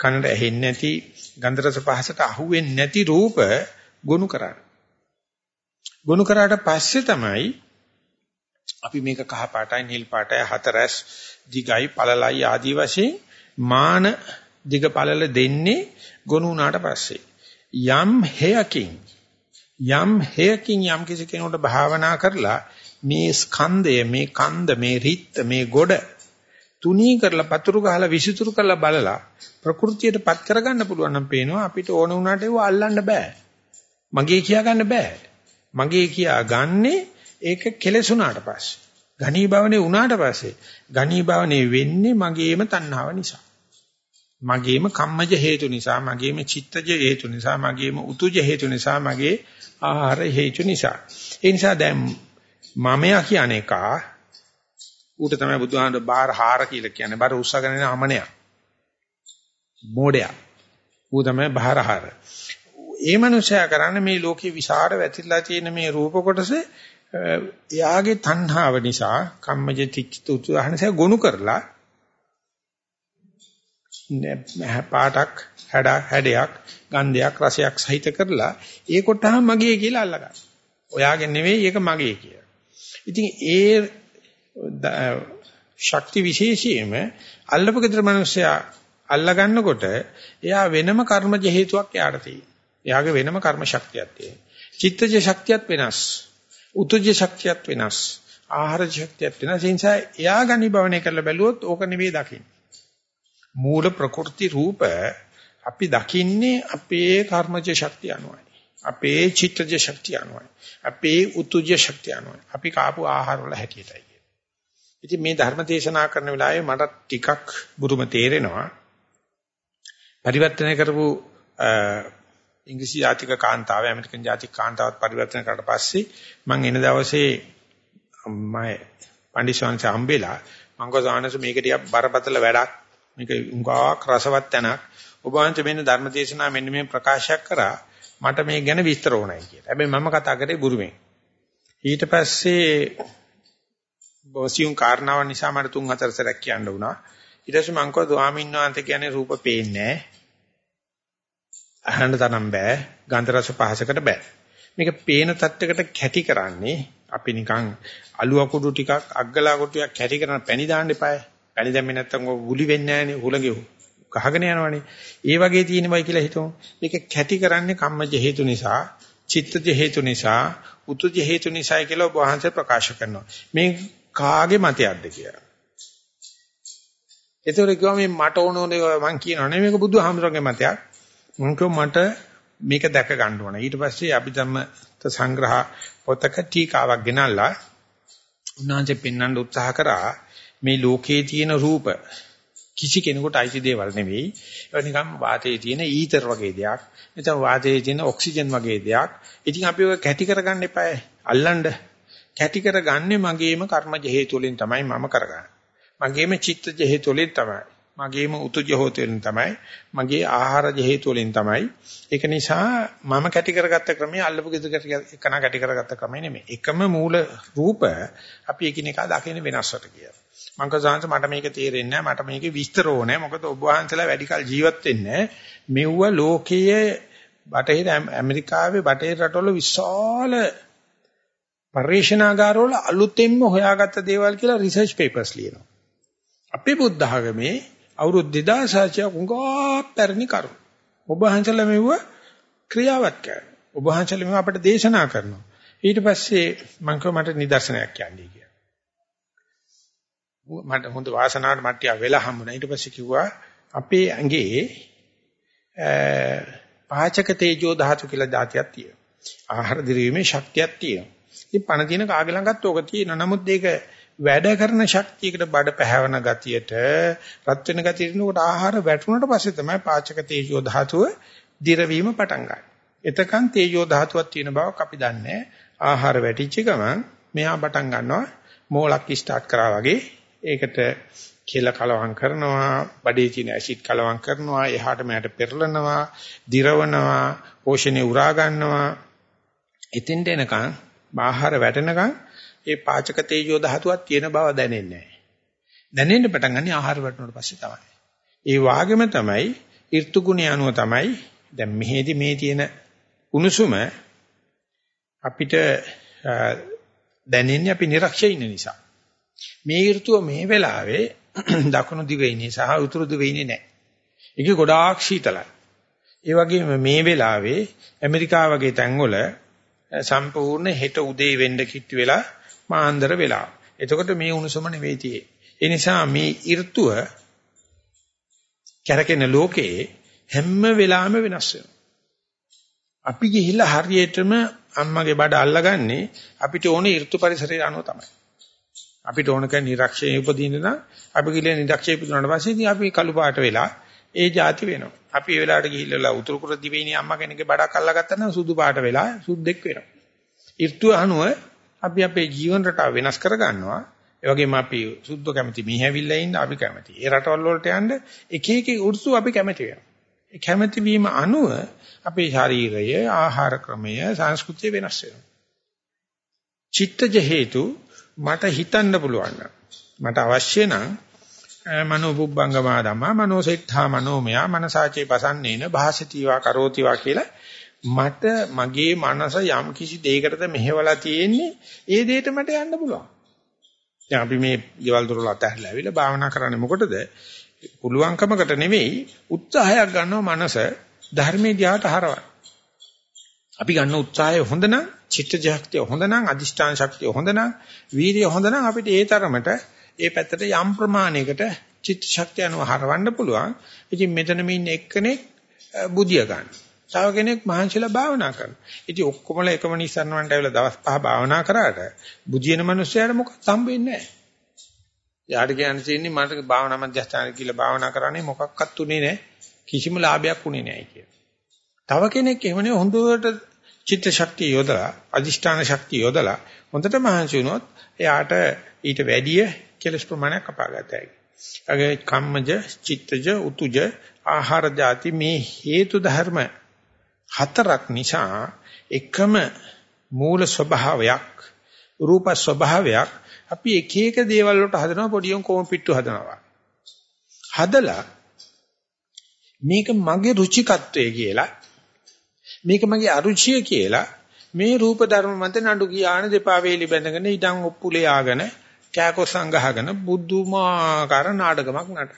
කනට ඇහෙන්නේ නැති ගන්ධ රස පහසට අහුවෙන්නේ නැති රූප ගොනු කරන්නේ. ගොනු කරාට පස්සේ තමයි අපි මේක කහ පාටයි නිල් පාටයි හතරස් දිගයි පළලයි ආදී වශයෙන් මාන දිග පළල දෙන්නේ ගොනු වුණාට පස්සේ යම් හේයකින් යම් හේයකින් යම් කිසි කෙනෙකුට භාවනා කරලා මේ ස්කන්ධය මේ කන්ද මේ රිත් මේ ගොඩ තුනී කරලා පතුරු ගහලා විසිතුරු කරලා බලලා ප්‍රകൃතියටපත් කරගන්න පුළුවන් නම් පේනවා අපිට ඕන වුණාට ඒව අල්ලන්න බෑ. මගේ කියා ගන්න බෑ. මගේ කියා ගන්නේ ඒක කෙලෙසුණාට පස්සේ. ගණී භවනේ වුණාට පස්සේ ගණී භවනේ වෙන්නේ මගේම තණ්හාව නිසා. මගේම කම්මජ හේතු නිසා, මගේම චිත්තජ හේතු නිසා, මගේම උතුජ හේතු නිසා, මගේ ආහාර හේතු නිසා. ඒ නිසා දැන් මමයා කියන එක ඌට තමයි බුදුහාමුදුරුවෝ බාහිර හාර කියලා කියන්නේ. බාහිර උස්සගෙන යන අමනයා. මෝඩයා. ඌ තමයි බාහිර හාර. ඒ මනුස්සයා කරන්නේ මේ ලෝකේ විසරද වැතිරලා තියෙන මේ රූප කොටස එයාගේ තණ්හාව නිසා, කම්මජ චිත්ත උතුහානස ගොනු කරලා පාටක් හැඩක් හැඩයක් ගන්ධයක් රසයක් සහිත කරලා ඒ කොටහම මගේ කියලා අල්ලගන්න. ඔයාගේ නෙවෙයි ඒක මගේ කියලා. ඉතින් ඒ ශක්ති විශේෂයෙන්ම අල්ලපු gedර මිනිස්සයා අල්ලා ගන්නකොට එයා වෙනම කර්මජ හේතුවක් යාට තියෙනවා. එයාගේ වෙනම කර්ම ශක්තියක් තියෙනවා. චිත්තජ ශක්තියත් වෙනස්. උතුජ ශක්තියත් වෙනස්. ආහාර ශක්තියත් වෙනස්. ඒ නිසා එයා ගනිභවණය කරලා බැලුවොත් ඕක නෙවෙයි දකින්නේ. මූල ප්‍රකෘති රූප අපි දකින්නේ අපේ කර්මජ ශක්තිය අනුවයි. අපේ චිත්තජ ශක්තිය අනුවයි. අපේ උතුජ ශක්තිය අනුවයි. අපි කාපු ආහාර වල හැටියටයි. ඉතින් මේ ධර්ම දේශනා කරන වෙලාවේ මට ටිකක් බුරුම තේරෙනවා. පරිවර්තනය කරපු ඉංග්‍රීසි ජාතික කාන්තාව ඇමරිකන් ජාතික කාන්තාවත් පරිවර්තන කරලා පස්සේ මම එන දවසේ මම පඬිස්සන්ස හම්බෙලා මම ගෝසානස මේක ටිකක් බරපතල වැඩක්. මේක උංගාවක් රසවත් තැනක්. ඔබ වහන්සේ මෙන්න ධර්ම දේශනා මෙන්න මේ ප්‍රකාශයක් කරා මට මේ ගැන විස්තර ඕනයි කියලා. හැබැයි මම කතා කරේ බුරුමෙන්. ඊට පස්සේ බොසියුන් කාරණාව නිසා මට තුන් හතර සැරයක් කියන්න වුණා. ඊට පස්සේ මං කිව්වා ස්වාමීන් වහන්සේ කියන්නේ රූප පේන්නේ නැහැ. අහන්න තරම් බෑ. ගන්ධ රස පහසකට බෑ. මේක පේන තත්යකට කැටි කරන්නේ අපි නිකන් අලු අකුඩු ටිකක් අග්ගලා කොටුවක් කැටි කරන පැණි දාන්න එපායි. පැණි දැම්මේ නැත්තම් ඔය ගුලි වෙන්නේ නැහනේ. හුලගේ ගහගෙන යනවනේ. ඒ වගේ තියෙනවයි කියලා හිතමු. මේක කැටි කරන්නේ කම්මජ හේතු නිසා, චිත්තජ හේතු නිසා, උතුජ හේතු නිසායි කියලා ඔබ වහන්සේ ප්‍රකාශ කරනවා. මේ කාගේ මතයක්ද කියලා. ඒතර කිව්වා මේ මට ඕන ඕනේ මං කියනවා නේ මේක බුදුහාමුදුරන්ගේ මතයක්. මං කිව්වා මට මේක දැක ගන්න ඕන. ඊට පස්සේ අභිධම්ම සංග්‍රහ පොතක ටීකාවක් ගෙනල්ලා උන්වහන්සේ පෙන්වන්න උත්සාහ කරා මේ ලෝකයේ තියෙන රූප කිසි කෙනෙකුට අයිති දේවල් නෙවෙයි. ඒක නිකන් වාතයේ තියෙන ඊතර වගේ දෙයක්. නැත්නම් වාතයේ තියෙන ඔක්සිජන් වගේ දෙයක්. ඉතින් අපි ඔය කැටි කරගන්න එපායි. අල්ලන්න. කැටි කරගන්නේ මගේම කර්මජ හේතු වලින් තමයි මම කරගන්නේ. මගේම චිත්තජ හේතු වලින් තමයි. මගේම උතුජ හේතු වලින් තමයි. මගේ ආහාරජ හේතු වලින් තමයි. ඒක නිසා මම කැටි කරගත්ත ක්‍රමය අල්ලපු ගෙදර එකන කැටි කරගත්ත ක්‍රමය නෙමෙයි. එකම මූල රූප අපි එකිනෙකා දකින්න වෙනස්වට කියලා. මං කසාන්ත මට මේක තේරෙන්නේ නැහැ. මට මේකේ විස්තර ඕනේ. මොකද ඔබ වහන්සේලා වැඩි කල ජීවත් වෙන්නේ මෙව්ව ලෝකයේ බටහිර ඇමරිකාවේ බටහිර රටවල විශාල පරිශනාගාරවල අලුතෙන්ම හොයාගත්ත දේවල් කියලා රිසර්ච් පේපර්ස් ලියනවා. අපේ බුද්ධ ආගමේ අවුරුදු දෙදාස් හතක් උංගා පැරණි කරුණු. ඔබ වහන්සේලා මෙව්ව ක්‍රියාවත් කරනවා. ඔබ වහන්සේලා මෙව්ව අපිට දේශනා කරනවා. ඊට පස්සේ මං කිව්වා මට නිදර්ශනයක් කියන්නේ කියලා. මට හොඳ වාසනාවට මට්ටිය වෙලා හම්බුණා. ඊට පස්සේ කිව්වා අපේ ඇඟේ පාචක තේජෝ ධාතු කියලා ධාතියක් තියෙනවා. ආහාර දිරීමේ ශක්තියක් තියෙනවා. ඉතින් පණ තියෙන කාගේ ළඟත් ඕක තියෙනවා. නමුත් ඒක වැඩ කරන ශක්තියකට බඩ පැහැවන ගතියට රත් වෙන ගතියට නෝට ආහාර වැටුණාට පස්සේ තමයි පාචක තේජෝ ධාතුව දිරවීම පටන් ගන්න. එතකන් තේජෝ ධාතුවක් තියෙන බවක් අපි දන්නේ. ආහාර වැටිච්ච ගමන් මෙහා පටන් ගන්නවා මෝලක් ස්ටාර්ට් කරා වගේ. ඒකට කෙල කලවම් කරනවා, බඩේ තියෙන ඇසිඩ් කලවම් කරනවා, එහාට මෙහාට පෙරලනවා, දිරවනවා, පෝෂණය උරා ගන්නවා. එතෙන්ට එනකන් ආහාර වැටෙනකන් ඒ පාචක තේජෝ ධාතුවක් තියෙන බව දැනෙන්නේ නැහැ. දැනෙන්න පටන් ගන්නේ ආහාර වැටුණාට පස්සේ තමයි. ඒ වාගෙම තමයි ඍතු ගුණය අනුව තමයි දැන් මෙහෙදි මේ තියෙන උණුසුම අපිට දැනෙන්නේ අපි නිරක්ෂේ ඉන්න නිසා. මේ ඍතුව මේ වෙලාවේ දකුණු දිවයිනේ සහ උතුරු දිවයිනේ නැහැ. ඒක ගොඩාක් සීතලයි. ඒ වගේම මේ වෙලාවේ ඇමරිකාව වගේ තැන්වල සම්පූර්ණ හෙට උදේ වෙන්න කිට්ටු වෙලා මාන්දර වෙලා. එතකොට මේ උණුසුම නෙවෙයි තියෙන්නේ. ඒ නිසා මේ ඍතුව කැරකෙන ලෝකේ හැම වෙලාවෙම වෙනස් වෙනවා. අපි ගිහිල්ලා හරියටම අම්මගේ බඩ අල්ලගන්නේ අපිට ඕනේ ඍතු පරිසරය අනුව තමයි. අපිට ඕන කන නිරක්ෂයේ උපදින්න නම් අපි ගිහිල්ලා නිරක්ෂයේ උපදිනාට පස්සේ ඉතින් අපි කළු පාට වෙලා ඒ જાති වෙනවා. අපි ඒ වෙලාවට ගිහිල්ලා උතුරු කුර දිවයිනේ අම්මා කෙනෙක්ගේ බඩක් අල්ලගත්තා නම් සුදු පාට වෙලා සුද්දෙක් වෙනවා. ඍතු අනුව අපි අපේ ජීවන රටාව වෙනස් කර ගන්නවා. ඒ වගේම අපි සුද්ධ කැමති මිහැවිල්ලා ඉන්න අපි කැමති. ඒ රටවල් වලට යන්න එක එක උරුසු අපි කැමති වෙනවා. ඒ කැමති වීම අනුව අපේ ශරීරය, ආහාර ක්‍රමය, සංස්කෘතිය වෙනස් වෙනවා. චිත්තජ හේතු මට හිතන්න පුළුවන් නම් මට අවශ්‍ය නම් මනෝබුබ්බංගමා ධම්මා මනෝසෙට්ඨා මනෝමය මනසාචේ පසන්නේන භාසිතීවා කරෝතිවා කියලා මට මගේ මනස යම් කිසි දෙයකටද මෙහෙवला තියෙන්නේ ඒ දෙයට මට යන්න පුළුවන්. දැන් අපි මේ ඊවල දොරල අතහැරලා ඇවිල්ලා භාවනා කරන්නේ මොකටද? පුළුවන්කමකට නෙවෙයි උත්සාහයක් ගන්නවා මනස ධර්මයේ දිහාට හරවන්න. අපි ගන්න උත්සාහය හොඳ නම්, චිත්ත ශක්තිය හොඳ නම්, අදිෂ්ඨාන ශක්තිය හොඳ නම්, වීර්යය හොඳ නම් අපිට ඒ තරමට ඒ පැත්තට යම් ප්‍රමාණයකට චිත්ත ශක්තිය අනුව හරවන්න පුළුවන්. ඉතින් මෙතන මේ ඉන්න එක්කෙනෙක් බුදිය ගන්න. තව කෙනෙක් මහන්සිලා භාවනා කරනවා. ඉතින් ඔක්කොමලා එකම නිස්සාරණ වන්ට ඇවිල්ලා දවස් පහ භාවනා කරාට බුදියන මිනිස්සයාට මොකක්ද හම්බෙන්නේ නැහැ. යාට කියන්නේ තියෙන්නේ මට භාවනා මධ්‍යස්ථාන කියලා භාවනා කරන්නේ මොකක්වත් උනේ නැහැ. කිසිම ලාභයක් උනේ නැහැ කියලා. තව කෙනෙක් එහෙමනේ හොඳට චිත්ත ශක්තිය යොදලා, අදිෂ්ඨාන ශක්තිය යොදලා හොඳට මහන්සි වුණොත් එයාට ඊට වැඩිය කෙලස් ප්‍රමාණයක් අපා ගත හැකියි. අගේ කම්මජ, චිත්තජ, උතුජ, ආහාර ಜಾති මේ හේතු ධර්ම හතරක් නිසා එකම මූල ස්වභාවයක්, රූප ස්වභාවයක් අපි එක එක දේවල් වලට හදනවා පොඩි උන් කොම් පිට්ටු හදනවා. හදලා මේක මගේ රුචිකත්වය කියලා මේක මගේ අරුචිය කියලා මේ රූප ධර්ම මත නඩු කියාන දෙපා වේලි බැඳගෙන ඉඩම් ඔප්පුලේ ආගෙන කෑකො සංගහගෙන බුදුමාකාර නාටකමක් නටන.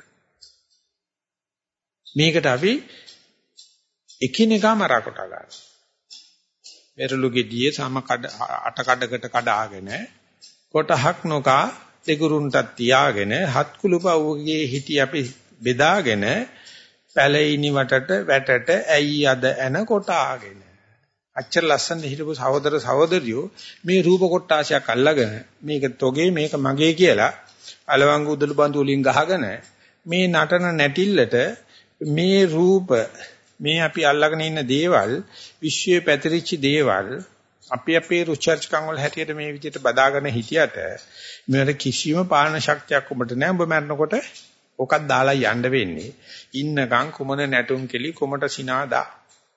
මේකට අපි එකිනෙකා මරා කොට ගන්නවා. මෙරළු ගෙඩියේ සම කඩ අට කඩකට කඩාගෙන කොටහක් නොකා දෙගුරුන්ටත් තියාගෙන හත් කුළුපව්වගේ හිටි අපි බෙදාගෙන පැලෙයිනි වටට වැටට ඇයි අද එන කොටාගෙන අච්චර ලස්සන හිටපු සහෝදර සහෝදරියෝ මේ රූප කොටාශයක් අල්ලගෙන මේක තොගේ මේක මගේ කියලා අලවංගු උදළු බඳු වලින් ගහගෙන මේ නටන නැටිල්ලට මේ රූප මේ අපි අල්ලගෙන ඉන්න දේවල් විශ්වයේ පැතිරිච්ච දේවල් අපි අපේ රුචර්ජකම් වල හැටියට මේ විදිහට බදාගෙන හිටියට මේකට කිසිම පාලන ශක්තියක් ඔබට නැහැ. ඔබ මරනකොට ඔකක් දාලා යන්න වෙන්නේ. ඉන්නකම් කුමන නැටුම් කෙලි කොමට සිනාදා.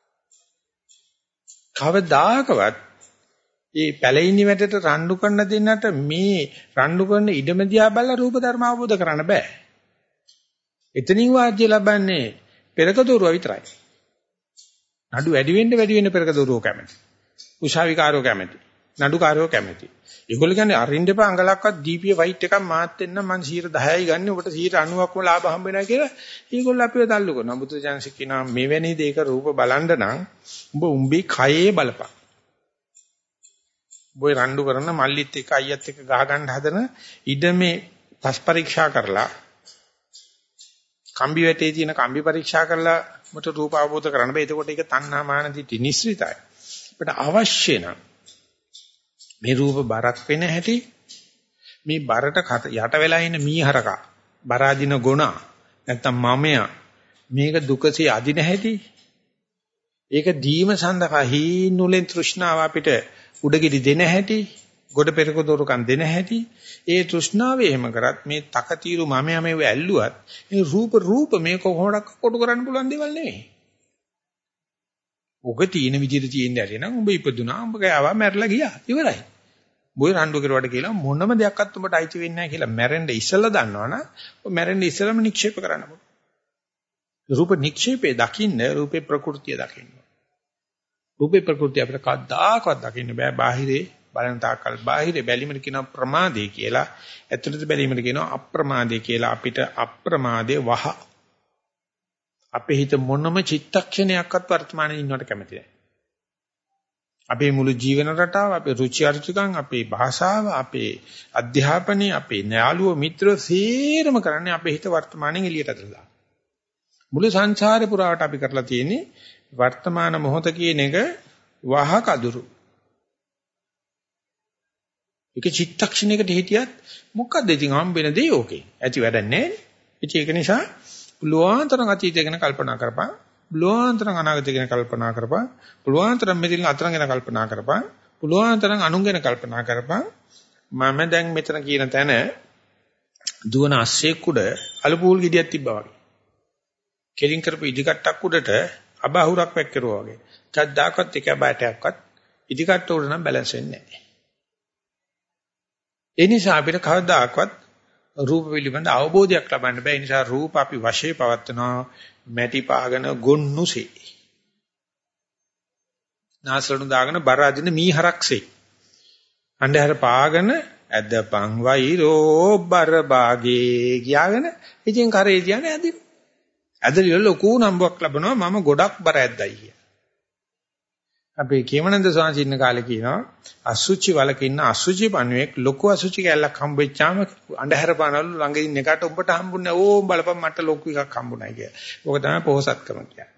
කවදාකවත් මේ පැලින්දි වැටට රණ්ඩු කරන දෙන්නට මේ රණ්ඩු කරන ඉඩම දිහා බලලා රූප ධර්ම අවබෝධ කරන්න බෑ. එතනින් වාජ්‍ය ලබන්නේ පෙරක දෝරුව විතරයි. නඩු වැඩි වෙන්න වැඩි වෙන්න පෙරක දෝරුව කැමති. උශාවිකාරෝ කැමති. නඩුකාරයෝ කැමති. ඒගොල්ලෝ කියන්නේ අරින්න එපා අඟලක්වත් දීපිය වයිට් එකක් මාත් වෙන්න මම one hundred tenයි ගන්න ඔබට one hundred ninety ක්ම ලාභ හම්බ වෙනවා කියලා ඒගොල්ලෝ අපිව තල්ලු කරනවා. බුදු දහමේ කියනවා මෙවැනි දෙයක රූප බලන්න නම් උඹ උඹේ කයේ බලපන්. බොයි රණ්ඩු කරන මල්ලිත් එක්ක අයියත් එක්ක ගහ ගන්න හදන ඉඩමේ පස් පරීක්ෂා කරලා කම්බි වැටේ තියෙන කම්බි පරීක්ෂා කරලා මට රූප අවබෝධ කරගන්න බෑ. එතකොට ඒක තණ්හා මාන දිටි නිස්ෘතයි. අපිට අවශ්‍ය නම් මේ රූප බරක් වෙන හැටි මේ බරට යට වෙලා ඉන්න මීහරකා බර අදින ගුණ නැත්තම් මමයා මේක දුකසේ අදින හැටි ඒක දීම සඳහා හීනුලෙන් තෘෂ්ණාව අපිට උඩගෙඩි දෙන හැටි ගොඩ පෙරක දොරකන් දෙන හැටි ඒ තෘෂ්ණාව එහෙම කරත් මේ තකතිරු මමයා මේව ඇල්ලුවත් මේ රූප රූප මේක කොහොමඩක් කොටු කරන්න පුළුවන් දේවල් නෙවෙයි. ඔක තියෙන විදිහට තියෙන්න ඇති නම් උඹ ඉපදුනා උඹ ගෑවා මැරලා ගියා ඉවරයි. බොයි රණ්ඩු කරුවාට කියලා මොනම දෙයක්වත් උඹට අයිති වෙන්නේ නැහැ කියලා මැරෙන්න ඉස්සෙල්ලා දන්නවනම් ඔය මැරෙන්න ඉස්සෙල්ලාම නික්ෂේප කරන්න ඕන. රූප නික්ෂේපේ දකින්න රූපේ ප්‍රകൃතිය දකින්න. රූපේ ප්‍රകൃතිය අපිට කවදාකවත් දකින්න බෑ. බාහිරේ බලන තාක්කල් බාහිරේ බැලීමට කියනවා ප්‍රමාදේ කියලා. ඇතුළත බැලීමට කියනවා අප්‍රමාදේ කියලා. අපිට අප්‍රමාදේ වහ. අපේ හිත මොනම චිත්තක්ෂණයක්වත් වර්තමානයේ ඉන්නවට කැමති නැහැ. අපේ මුළු ජීවන රටාව, අපේ රුචි අරුචිකම්, අපේ භාෂාව, අපේ අධ්‍යාපනය, අපේ ඥාලුව මිත්‍ර සේරම කරන්නේ අපේ හිත වර්තමානයෙන් එළියට අදලා. මුළු සංසාරේ පුරාවට අපි කරලා තියෙන්නේ වර්තමාන මොහොත කියන එක වහ කදුරු. එක චිත්තක්ෂණයකට හිටියත් මොකද්ද ඉතින් හම්බෙන දේ ඕකේ. ඇති වැඩක් නැහැ. ඒක නිසා පුළුවන්තරම් අතීතය ගැන කල්පනා කරපන්. පුළුවන්තරම් අනාගතය ගැන කල්පනා කරපන්. පුළුවන්තරම් මෙතන අතරන් ගැන කල්පනා කරපන්. පුළුවන්තරම් අනුන් ගැන කල්පනා කරපන්. මම දැන් මෙතන කියන තැන දුවන අස්සෙක් උඩ අලුපූල් ගෙඩියක් තිබ්බා වගේ. කෙලින් කරපු ඉදිකට්ටක් උඩට අබහුරක් වැක්කිරුවා වගේ. කද්දාකත් එක බෑටයක්වත් ඉදිකට්ට උඩ නම් බැලන්ස් වෙන්නේ නැහැ. ඒ නිසා අපිට කවදාකවත් රූප පිළිබඳ අවබෝධයක් ලබන්න බෑ. ඒ නිසා රූප අපි වශයේ පවත්නවා මැටි පාගන ගොන්නුසේ. නාසලුණු දාගෙන බර අදින මීහරක්සේ. අන්ධහර පාගන ඇදපන් වෛරෝ බර බාගේ කියාගෙන ඉතින් කරේ තියන්නේ ඇදින. ඇදලිවල ලොකු නම්බුවක් ලැබනවා මම ගොඩක් බර ඇද්දයි කිය. අපි කේමනන්ද ස්වාමීන් ඉන්න කාලේ කියනවා අසුචි වලක ඉන්න අසුචි පණුවෙක් ලොකු අසුචි කැල්ලක් හම්බෙච්චාම අඳුර පානවලු ළඟ ඉන්න එකට උඹට හම්බුන්නේ ඕම් බලපන් මට ලොකු එකක් හම්බුනායි කියලා. ඕක තමයි පොහසත්කම කියන්නේ.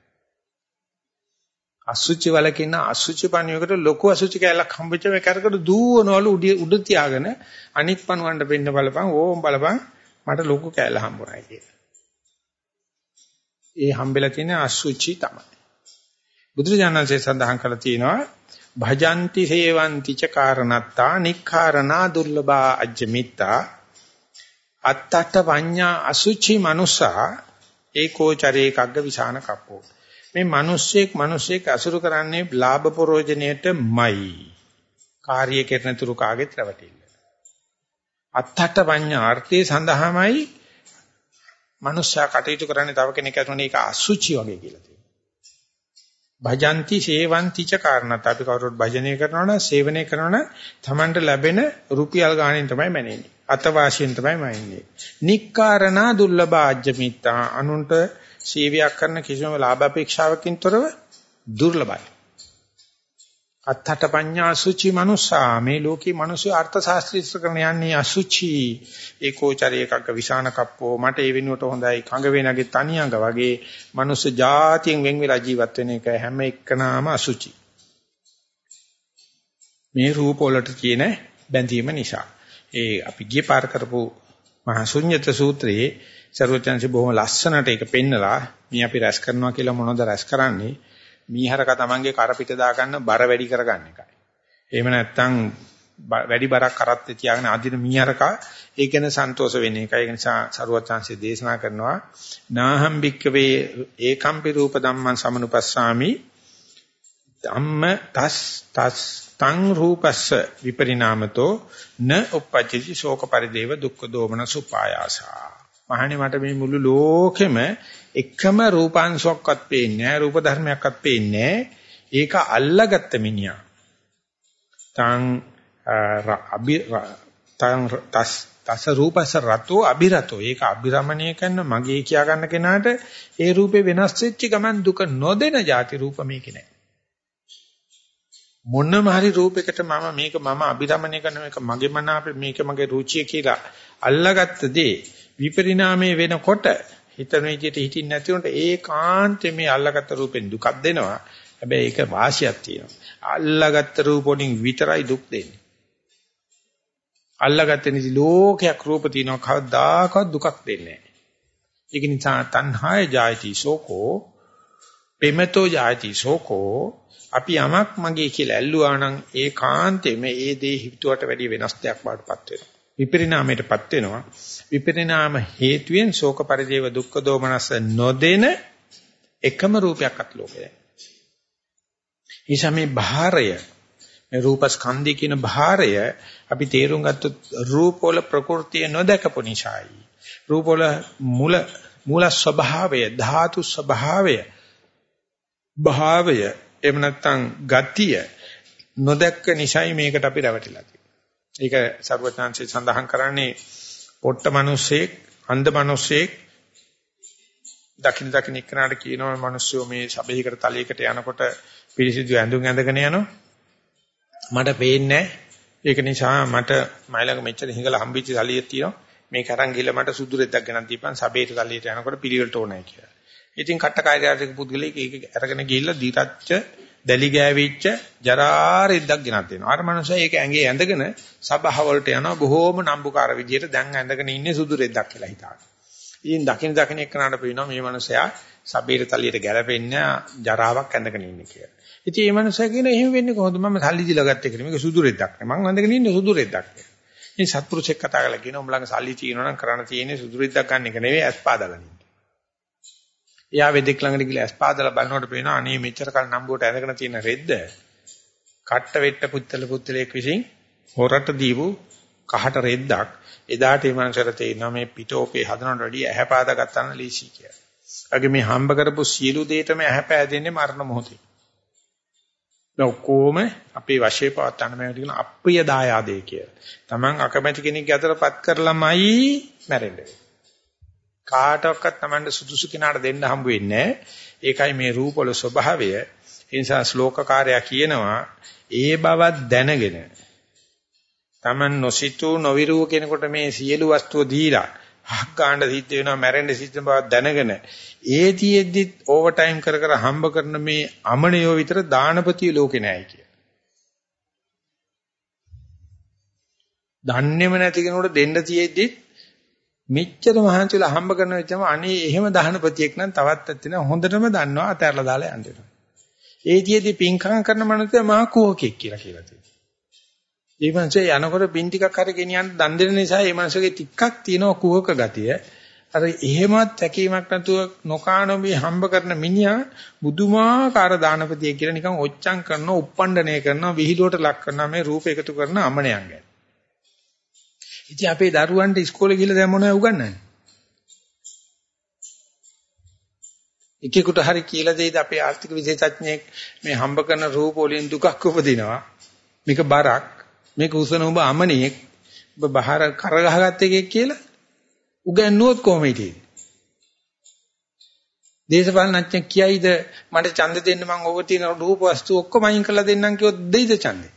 අසුචි වලක ඉන්න අසුචි පණුවෙකුට ලොකු අසුචි කැල්ලක් හම්බෙච්චාම ඒ කරකට දූවනවලු උඩ උඩ තියාගෙන අනික් පණුවන්ට වෙන්න බලපන් ඕම් බලපන් මට ලොකු කැල්ල හම්බුනායි කියලා. ඒ හම්බෙලා තියෙන අසුචි තමයි. බුදුරජාණන්සේ සඳහන් කළා තියෙනවා භජಂತಿ සේවಂತಿ ච කාරණත්තා නික්ඛාරණා දුර්ලභා අජ්ජමිත්තා අත්තට පඤ්ඤා අසුචි මනුසා ඒකෝචරේ කග්ග විසාන කප්පෝ. මේ මිනිස්සෙක් මිනිස්සෙක් අසුරු කරන්නේ ලාභ ප්‍රෝජනයටමයි. කාර්ය කරන තුරු කාගෙත් රැවටිල්ල. අත්තට පඤ්ඤා අර්ථයේ සඳහාමයි මනුෂ්‍යයා කටයුතු කරන්නේ තව කෙනෙක් අතුනේ ඒක අසුචි වගේ කියලා තියෙනවා. භජಂತಿ සේවಂತಿ ච කාරණත් අපි කවුරුත් භජනය කරනවා නම් සේවනය කරනවා නම් Tamanට ලැබෙන රුපියල් ගාණෙන් තමයි මැනෙන්නේ. අතවාසියෙන් තමයි මැනෙන්නේ. නික්කාරණා දුර්ලභ ආජ්ජමිත්තා අනුන්ට සේවයක් කරන කිසිම ලාභ අපේක්ෂාවකින් තොරව දුර්ලභයි. අත්තට පඤ්ඤා අසුචි මනුස්සා මේ ලෝකේ මිනිස්සු අර්ථ ශාස්ත්‍රීය කරන යන්නේ අසුචි ඒකෝචරී එකක විසාන කප්පෝ මට ඒ වෙනුවට හොඳයි කඟ වේනගේ තනියඟ වගේ මිනිස්සු જાතියෙන් වෙන් වෙලා ජීවත් වෙන එක හැම එකනම අසුචි මේ රූප වලට කියන බැඳීම නිසා ඒ අපි ගිය පාර කරපු මහා ශුන්්‍යත සූත්‍රයේ සර්වඥාන්සේ බොහොම ලස්සනට ඒක පෙන්නලා මේ අපි රැස් කරනවා කියලා මොනවද රැස් කරන්නේ මීහරක තමන්ගේ කර පිට දා ගන්න බර වැඩි කරගන්න එකයි. එහෙම නැත්නම් වැඩි බරක් කරත් තියාගෙන අදින මීහරක ඒක ගැන සන්තෝෂ වෙන එකයි. ඒ නිසා සරුවචාන්සේ දේශනා කරනවා නාහම් භික්කවේ ඒකම්පි රූප ධම්මං සමනුපස්සාමි ධම්ම තස් තස් තං රූපස්ස විපරිණාමතෝ න උපපජ්ජති ශෝක පරිදේව දුක්ඛ දෝමන සුපායාසා. මහණේ මට මේ මුළු ලෝකෙම එකම රූපාංශයක්වත් පේන්නේ නැහැ රූප ධර්මයක්වත් පේන්නේ නැහැ ඒක අල්ලාගත්ත මිනිහා තං අබි තං තස් තස රූපස රතෝ අබිරතෝ ඒක අබිරමණය කරන මගේ කියා ගන්න කෙනාට ඒ රූපේ වෙනස් වෙච්ච ගමන් දුක නොදෙන જાති රූප මේකේ නැහැ මොනම හරි රූපයකට මම මේක මම අබිරමණය කරන මේක මගේ මන අපේ මේක මගේ රුචිය කියලා අල්ලාගත්ත දේ විපරිණාමයේ වෙනකොට හිතන විදිහට හිටින්න නැති උන්ට ඒකාන්තයෙන් මේ අල්ලාගත්ත රූපෙන් දුකක් දෙනවා. හැබැයි ඒක වාසියක් තියෙනවා. අල්ලාගත්ත රූප වලින් විතරයි දුක් දෙන්නේ. අල්ලාගත්ත නිසි ලෝකයක් රූප තියෙනවා කවදාකවත් දුකක් දෙන්නේ නැහැ. ඒක නිසා තණ්හාය ජායති සෝකෝ පෙමතෝ ජායති සෝකෝ අපි යමක් මගේ කියලා ඇල්ලුවා නම් ඒකාන්තයෙන් මේ දේ හිතුවට වැඩිය වෙනස් දෙයක් වඩපත් වෙනවා. විපරිණාමයටපත් වෙනවා. විපරිණාම හේතුවෙන් ශෝක පරිදේව දුක්ඛ දෝමනස නොදෙන එකම රූපයක්වත් ලෝකේ නැහැ. ඊසම මේ භාරය මේ රූපස්කන්ධය කියන භාරය අපි තේරුම් ගත්තොත් රූපවල ප්‍රകൃතිය නොදකපු නිසායි. රූපවල මුල මූල ස්වභාවය, ධාතු ස්වභාවය, භාවය, එහෙම නැත්නම් ගතිය නොදැක්ක නිසායි මේකට අපි රැවටිලා තියෙන්නේ. ඒක සර්වඥාන්සේ සඳහන් කරන්නේ පොට්ට මිනිස්සෙක්, අන්ධ මිනිස්සෙක් දකින්න දකින්න ඉක්කනට කියනවා මිනිස්සු මේ සබේකට තලයකට යනකොට පිරිසිදු ඇඳුම් ඇඳගෙන යනවා. මට පේන්නේ ඒක නිසා මට මයිලඟ මෙච්චර හිඟලා හම්බෙච්ච තලියක් තියෙනවා. මේක අරන් ගිහලා මට සුදු රෙද්දක් ගෙනත් දීපන් සබේට තලියට යනකොට පිළිවෙලට ඕනයි කියලා. ඉතින් කට්ට කාර්යාලයක පුද්ගලෙක් ඒක අරගෙන ගිහිල්ලා දිරච්ච, දැලි ගෑවිච්ච ජරා රෙද්දක් ගෙනත් දෙනවා. අර මනුස්සයා ඒක ඇඟේ ඇඳගෙන සබහවලට යනවා බොහෝම නම්බුකාර විදියට දැන් ඇඳගෙන ඉන්නේ සුදු රෙද්දක් කියලා හිතාගෙන. ඉතින් දකින් දකින් එක්කනට පේනවා මේ මනුස්සයා සබේට තලියට ගැලපෙන්නේ ජරාවක් ඇඳගෙන ඉන්නේ කියලා. ඉතින් මේ මනුස්සයා කියන එහෙම වෙන්නේ කොහොමද? මම සල්ලි දීලා ගත්තේ කියලා. මේක සුදු රෙද්දක් නේ. මං ඇඳගෙන ඉන්නේ සුදු රෙද්දක් කියලා. ඉතින් සත්පුරුෂෙක් කතා කරලා කියනවා උඹ ළඟ සල්ලි තියෙනවා නම් කරන්න තියෙන්නේ සුදු රෙද්දක් ගන්න එක නෙවෙයි ඇස්පාදලා ඉන්න. එයා වෙදෙක් ළඟට ගිහලා ඇස්පාදලා බලනකොට පේනවා අනේ මෙච්චර කල් නම්බුවට ඇඳගෙන තියෙන රෙද්ද කට්ට වෙට්ට පුත්තල පුත්තලෙක් විසින් හොරට දීපු කහට රෙද්දක්. එදාට මේ මනුස්සයාට තේරෙනවා මේ පිටෝපේ හදනවට වැඩිය ඇහැ පාදා ගත්තා නම් ලීසි කියලා. ඒගොල්ලෝ මේ හම්බ කරපු සියලු දේටම ඇහැ පෑදෙන්නේ මරණ මොහොතේ. දැන් කොහොම අපේ වශයේ පවත්තන්න මේකට කියන අප්‍රිය දායාදේ කියලා. Taman අකමැති කෙනෙක්ගේ අතරපත් කරලමයි මැරෙන්නේ. කාටවත් Tamanට සුදුසු කෙනාට දෙන්න හම්බ වෙන්නේ නැහැ. ඒකයි මේ රූපවල ස්වභාවය. ඒ නිසා ශ්ලෝකකාරයා කියනවා ඒ බව දැනගෙන Taman නොසිතූ නොවිරූ කෙනෙකුට මේ සියලු වස්තුව දීලා හක් ගන්න සිද්ධ වෙනවා මැරෙන්න සිද්ධ බව දැනගෙන ඒතියෙද්දි ඕවර් ටයිම් කර කර හම්බ කරන මේ අමනියෝ විතර දානපතිය ලෝකේ නැහැ කිය. දන්නේම නැති කෙනෙකුට දෙන්න තියෙද්දි මෙච්චර මහන්සිලා හම්බ කරන විචම අනේ එහෙම දානපතියෙක් නම් තවත් ඇත්තේ නැහැ හොඳටම දන්නවා අතහැරලා දාලා යන්න වෙනවා. ඒතියෙද්දි පින්කම් කරන මනුස්සයා මහා කෝකෙක් කියලා කියලා තියෙනවා. මේ මනුස්සය යනකොට පින් ටිකක් හරි ගෙනියන්න දන් දෙන නිසා මේ මනුස්සගේ ටිකක් තියෙනවා කුහක ගතිය. අර එහෙමත් තැකීමක් නැතුව නොකානොමි හම්බ කරන මිනිහා බුදුමාකාර දානපතිය කියලා නිකන් ඔච්චම් කරනවා, උප්පණ්ඩණය කරනවා, විහිළුවට ලක් කරනවා මේ රූප එකතු කරන අමනයන් ගැන. ඉතින් අපේ දරුවන්ට ඉස්කෝලේ ගිහලා දැන් මොනවද උගන්වන්නේ? එකෙකුට හරි කියලා දෙයිද අපේ ආර්ථික විශේෂඥයෙක් මේ හම්බ කරන රූප වලින් දුකක් උපදිනවා. මේක බරක්. මේක උසන ඔබ අමනියෙක්. ඔබ බහර කරගහගත්ත එකෙක් කියලා උගන්වුවොත් කොහොම හිටියේ? දේශපාලනඥයෙක් කියයිද මට ඡන්ද දෙන්න මම ඔබ තියෙන රූප වස්තු ඔක්කොම අයින් කරලා දෙන්නම් කිව්වොත් දෙයිද ඡන්දේ?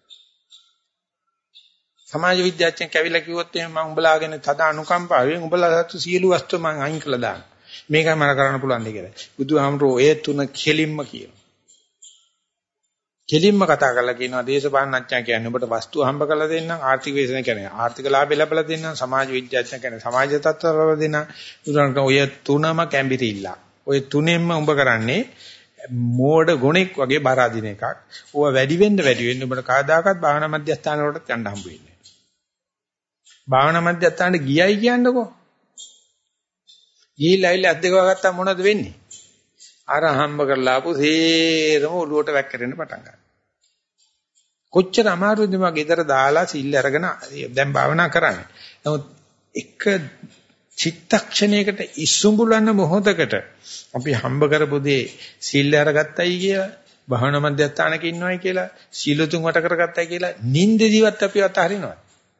සමාජ විද්‍යාඥයෙක් කැවිලා කිව්වොත් එහෙනම් මම උඹලාගෙන තද අනුකම්පාවෙන් උඹලා සතු සියලු වස්තු මම අයින් කරලා දානවා. මේකයි මම කරන්න පුළුවන් දෙ කියලා. බුදුහාමුදුරෝ ඔය තුන කෙලින්ම කියනවා. කෙලින්ම කතා කරලා කියනවා දේශපාලනඥයා කියන්නේ ඔබට වස්තු හම්බ කරලා දෙන්නම්, ආර්ථික වේසන කියන්නේ ආර්ථික ලාභය ලැබලා දෙන්නම්, සමාජ විද්‍යාඥයා කියන්නේ සමාජ තත්ත්ව ලබා දෙන්නම්. බුදුරණක ඔය තුනම කැම්බිරිල්ලා. ඔය තුනෙන්ම උඹ කරන්නේ මෝඩ ගොණෙක් වගේ බර අදින එකක්. ඕවා වැඩි වෙන්න වැඩි වෙන්න ඔබට කවදාකවත් භාවනා මධ්‍යස්ථාන වලට යන්න හම්බ වෙන්නේ නැහැ. භාවනා මධ්‍යස්ථානට ගියයි කියන්නකෝ. ගිහිල්ලා ඇවිල්ලා අත් දෙක වගත්තා මොනවද වෙන්නේ? අර හම්බ කරලා ආපු සේරම ඔළුවට වැක්කරෙන්න පටන් ගන්නවා. කොච්චර අමාරුද මම ගෙදර දාලා සිල් අරගෙන දැන් භාවනා කරන්නේ. නමුත් එක චිත්තක්ෂණයකට ඉසුඹුලන මොහොතකට අපි හම්බ කරපු දේ සිල් අරගත්තයි කියලා භාවනා මධ්‍යස්ථානක ඉන්නවයි කියලා සීලතුන් වට කරගත්තයි කියලා නිින්දදිවත් අපි අතහරිනවා.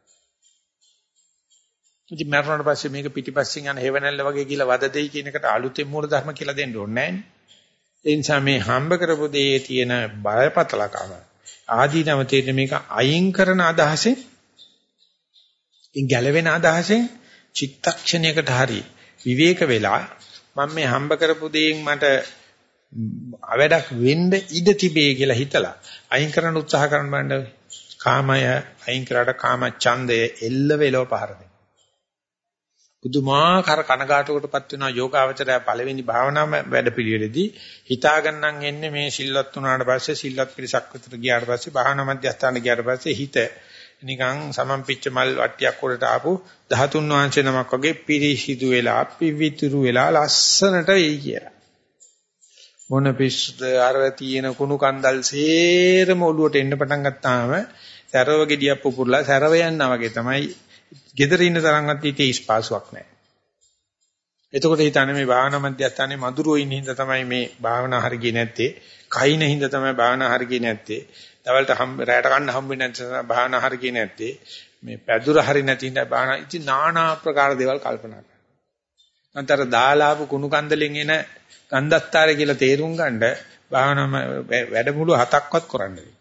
ඉතින් මරණයට පස්සේ මේක පිටිපස්සෙන් යන හේවණල්ල වගේ කියලා වද දෙයි කියන එකට අලුතෙන් මූල ධර්ම කියලා දෙන්න ඕනේ නැහැ. ඒ නිසා මේ හම්බ කරපු දේ තියෙන බයපතලකම ආදීනව තේරෙන මේක අයින් කරන අදහසෙන් ඉන් ගැලවෙන අදහසෙන් චිත්තක්ෂණයකට හරි විවේක වෙලා මම මේ හම්බ කරපු දේෙන් මට අවඩක් වෙන්න ඉඩ තිබේ කියලා හිතලා අයින් කරන්න උත්සාහ කරන බණ්ඩ කාමය අයින් කරාට කාම ඡන්දය එල්ල වෙලව පහර දෙනවා. බුදුමාකාර කනගාටුවකටපත් වෙනවා යෝගාවචරය පළවෙනි භාවනා වැඩපිළිවෙලේදී හිතාගන්නන් එන්නේ මේ සිල්වත් වුණාට පස්සේ සිල්වත් පිරිසක් විතර ගියාට පස්සේ භාවනා මධ්‍යස්ථාන ගියාට පස්සේ හිත නිකන් සමම්පිච්ච මල් වට්ටියක් උඩට ආපු ධාතුන් වහන්සේ නමක් වගේ පිරිසිදු වෙලා පිවිතුරු වෙලා ලස්සනට වෙයි කියලා. මොන පිස්සුද අර තියෙන කුණු කන්දල් සේරම ඔළුවට එන්න පටන් ගත්තාම සරව ගෙඩියක් පුපුරලා සරව යනවා වගේ තමයි. gedara ඉන්න තරම්වත් ඊටේ ස්පාසුවක් නැහැ. එතකොට හිතන්නේ මේ භාවනා මධ්‍යස්ථානයේ මధుරෝ ඉන්න හින්දා තමයි මේ භාවනා හරියන්නේ නැත්තේ. කයින හින්දා තමයි භාවනා හරියන්නේ නැත්තේ. දවල්ට හම්බ රැට ගන්න හම්බෙන්නේ නැත්නම් භාවනා හරියන්නේ නැත්තේ. මේ පැදුර හරිය නැති හින්දා භාවනා ඉති নানা ආකාර දේවල් කල්පනා කරනවා. අන්තර දාලාපු කුණු කන්දලෙන් එන ගන්ධස්තරය කියලා තේරුම් ගන්න භාවනා වැඩමුළු හතක්වත් කරන්න වෙයි.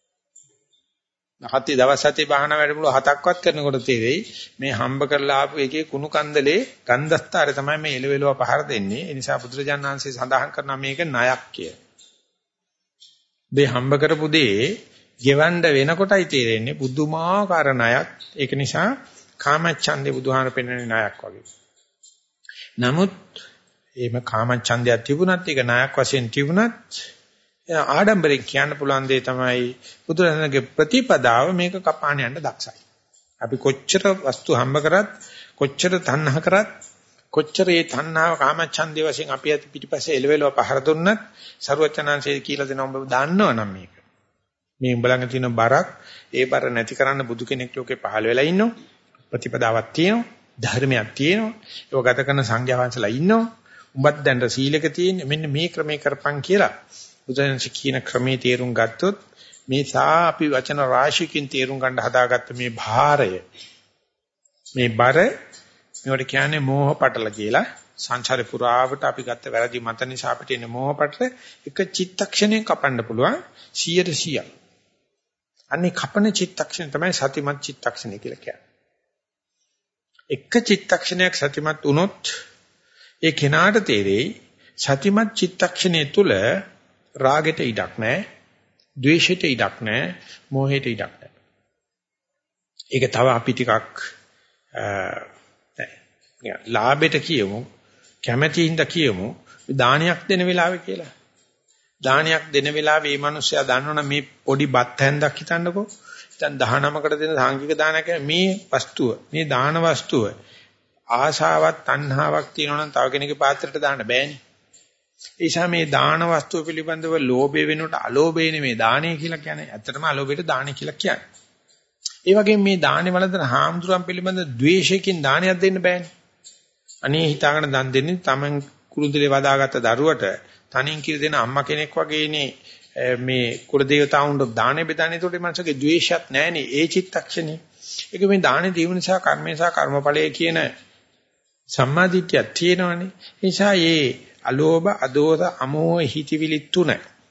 හති දවස් හතේ භාවනා වැඩමුළු හතක්වත් කරනකොට තේරෙයි මේ හම්බ කරලා ආපු එකේ කුණු කන්දලේ ගන්ධස්තරය තමයි මේ එළවෙලව පහර දෙන්නේ. ඒ නිසා බුදුරජාණන් වහන්සේ සඳහන් කරනවා මේක ණයක් කිය. මේ හම්බ කරපු දේ ගෙවන්න වෙනකොටයි තේරෙන්නේ බුදුමාකාර ණයක්. ඒක නිසා කාමච්ඡන්දේ බුදුහාමර පෙන්වන්නේ ණයක් වගේ. නමුත් එහෙම කාමච්ඡන්දයක් තිබුණත් ඒක ණයක් වශයෙන් තිබුණත් ආඩම්බරෙන් කියන්න පුළුවන් දේ තමයි බුදුරජාණන්ගේ ප්‍රතිපදාව මේක කපාන යන්න දක්ෂයි. අපි කොච්චර වස්තු හම්බ කරත් කොච්චර තණ්හා කරත් කොච්චර ඒ තණ්හාව කාමච්ඡන්දේ වශයෙන් අපි අත පිටිපස්සේ එලවෙලව පහර දුන්නත් සරුවචනාංශයේ කියලා දෙනවා ඔබ දන්නවනම් මේක. මේ උඹලඟ තියෙන බරක් ඒ බර නැති කරන්න බුදු කෙනෙක් ලෝකේ පහළ වෙලා ඉන්නවා. ප්‍රතිපදාවක් තියෙනවා. ධර්මයක් තියෙනවා. ඒක ගත කරන සංඝයා වහන්සේලා ඉන්නවා. උඹත් දැන් සීලක තියෙන්නේ මෙන්න මේ ක්‍රමේ කරපන් කියලා. බුදුන්සේ කියන ක්‍රමේ තේරුම් ගත්තොත් මේ සා අපි වචන රාශියකින් තේරුම් ගන්න හදාගත්ත මේ භාරය මේ බර මේවට කියන්නේ මෝහ පටල කියලා. සංසාරේ පුරාවට අපි ගත්ත වැරදි මත නිසා අපිට එන මෝහ පටල එක චිත්තක්ෂණයෙන් කපන්න පුළුවන් සියයට සියයක්. අනේ කපන චිත්තක්ෂණ තමයි සතිමත් චිත්තක්ෂණය කියලා කියන්නේ. එක චිත්තක්ෂණයක් සතිමත් වුණොත් ඒ කෙනාට තේරෙයි සතිමත් චිත්තක්ෂණය තුල රාගෙට ඉඩක් නැහැ, ද්වේෂෙට ඉඩක් නැහැ, මෝහෙට ඉඩක් නැහැ. ඒක තව අපි ටිකක් ලාභෙට කියමු, කැමැතිින්ද කියමු, දානයක් දෙන වෙලාවේ කියලා. දානයක් දෙන වෙලාවේ මේ මිනිස්සයා දන්නවනම් මේ පොඩි බත් හැන්දක් හිතන්නකෝ. දැන් දහනමකට දෙන සාංගික දානයක් මේ වස්තුව, මේ දාන වස්තුව ආශාවක්, තණ්හාවක් තියෙනවා නම් තව කෙනෙකුගේ පාත්‍රයට දාන්න බෑනේ. ඒ නිසා මේ දාන වස්තුව පිළිබඳව ලෝභය වෙනුවට අලෝභය නෙමෙයි දානය කියලා කියන්නේ. ඇත්තටම අලෝභයට දානය කියලා කියන්නේ. ඒ වගේම මේ දානේ වලදන හාමුදුරන් පිළිබඳ ද්වේෂයෙන් දානයක් දෙන්න බෑනේ. අනේ හිතාගෙන දන් දෙන්නේ Taman කුරුඳුලේ වදාගත්ත දරුවට තනින් කිරි දෙන අම්මා කෙනෙක් වගේනේ මේ කුල දේවතාවුන්ට දානේ බෙදානේ. ඒකට මේ මනසගේ ද්වේෂයක් නැහැනේ ඒ චිත්තක්ෂණේ. ඒක මේ දානේ දීම නිසා කර්මේ සහ කර්මඵලයේ කියන සම්මාදිට්ඨියක් තියෙනවනේ. ඒ නිසා මේ අලෝභ, අදෝස, අමෝහ, හිතවිලි තුන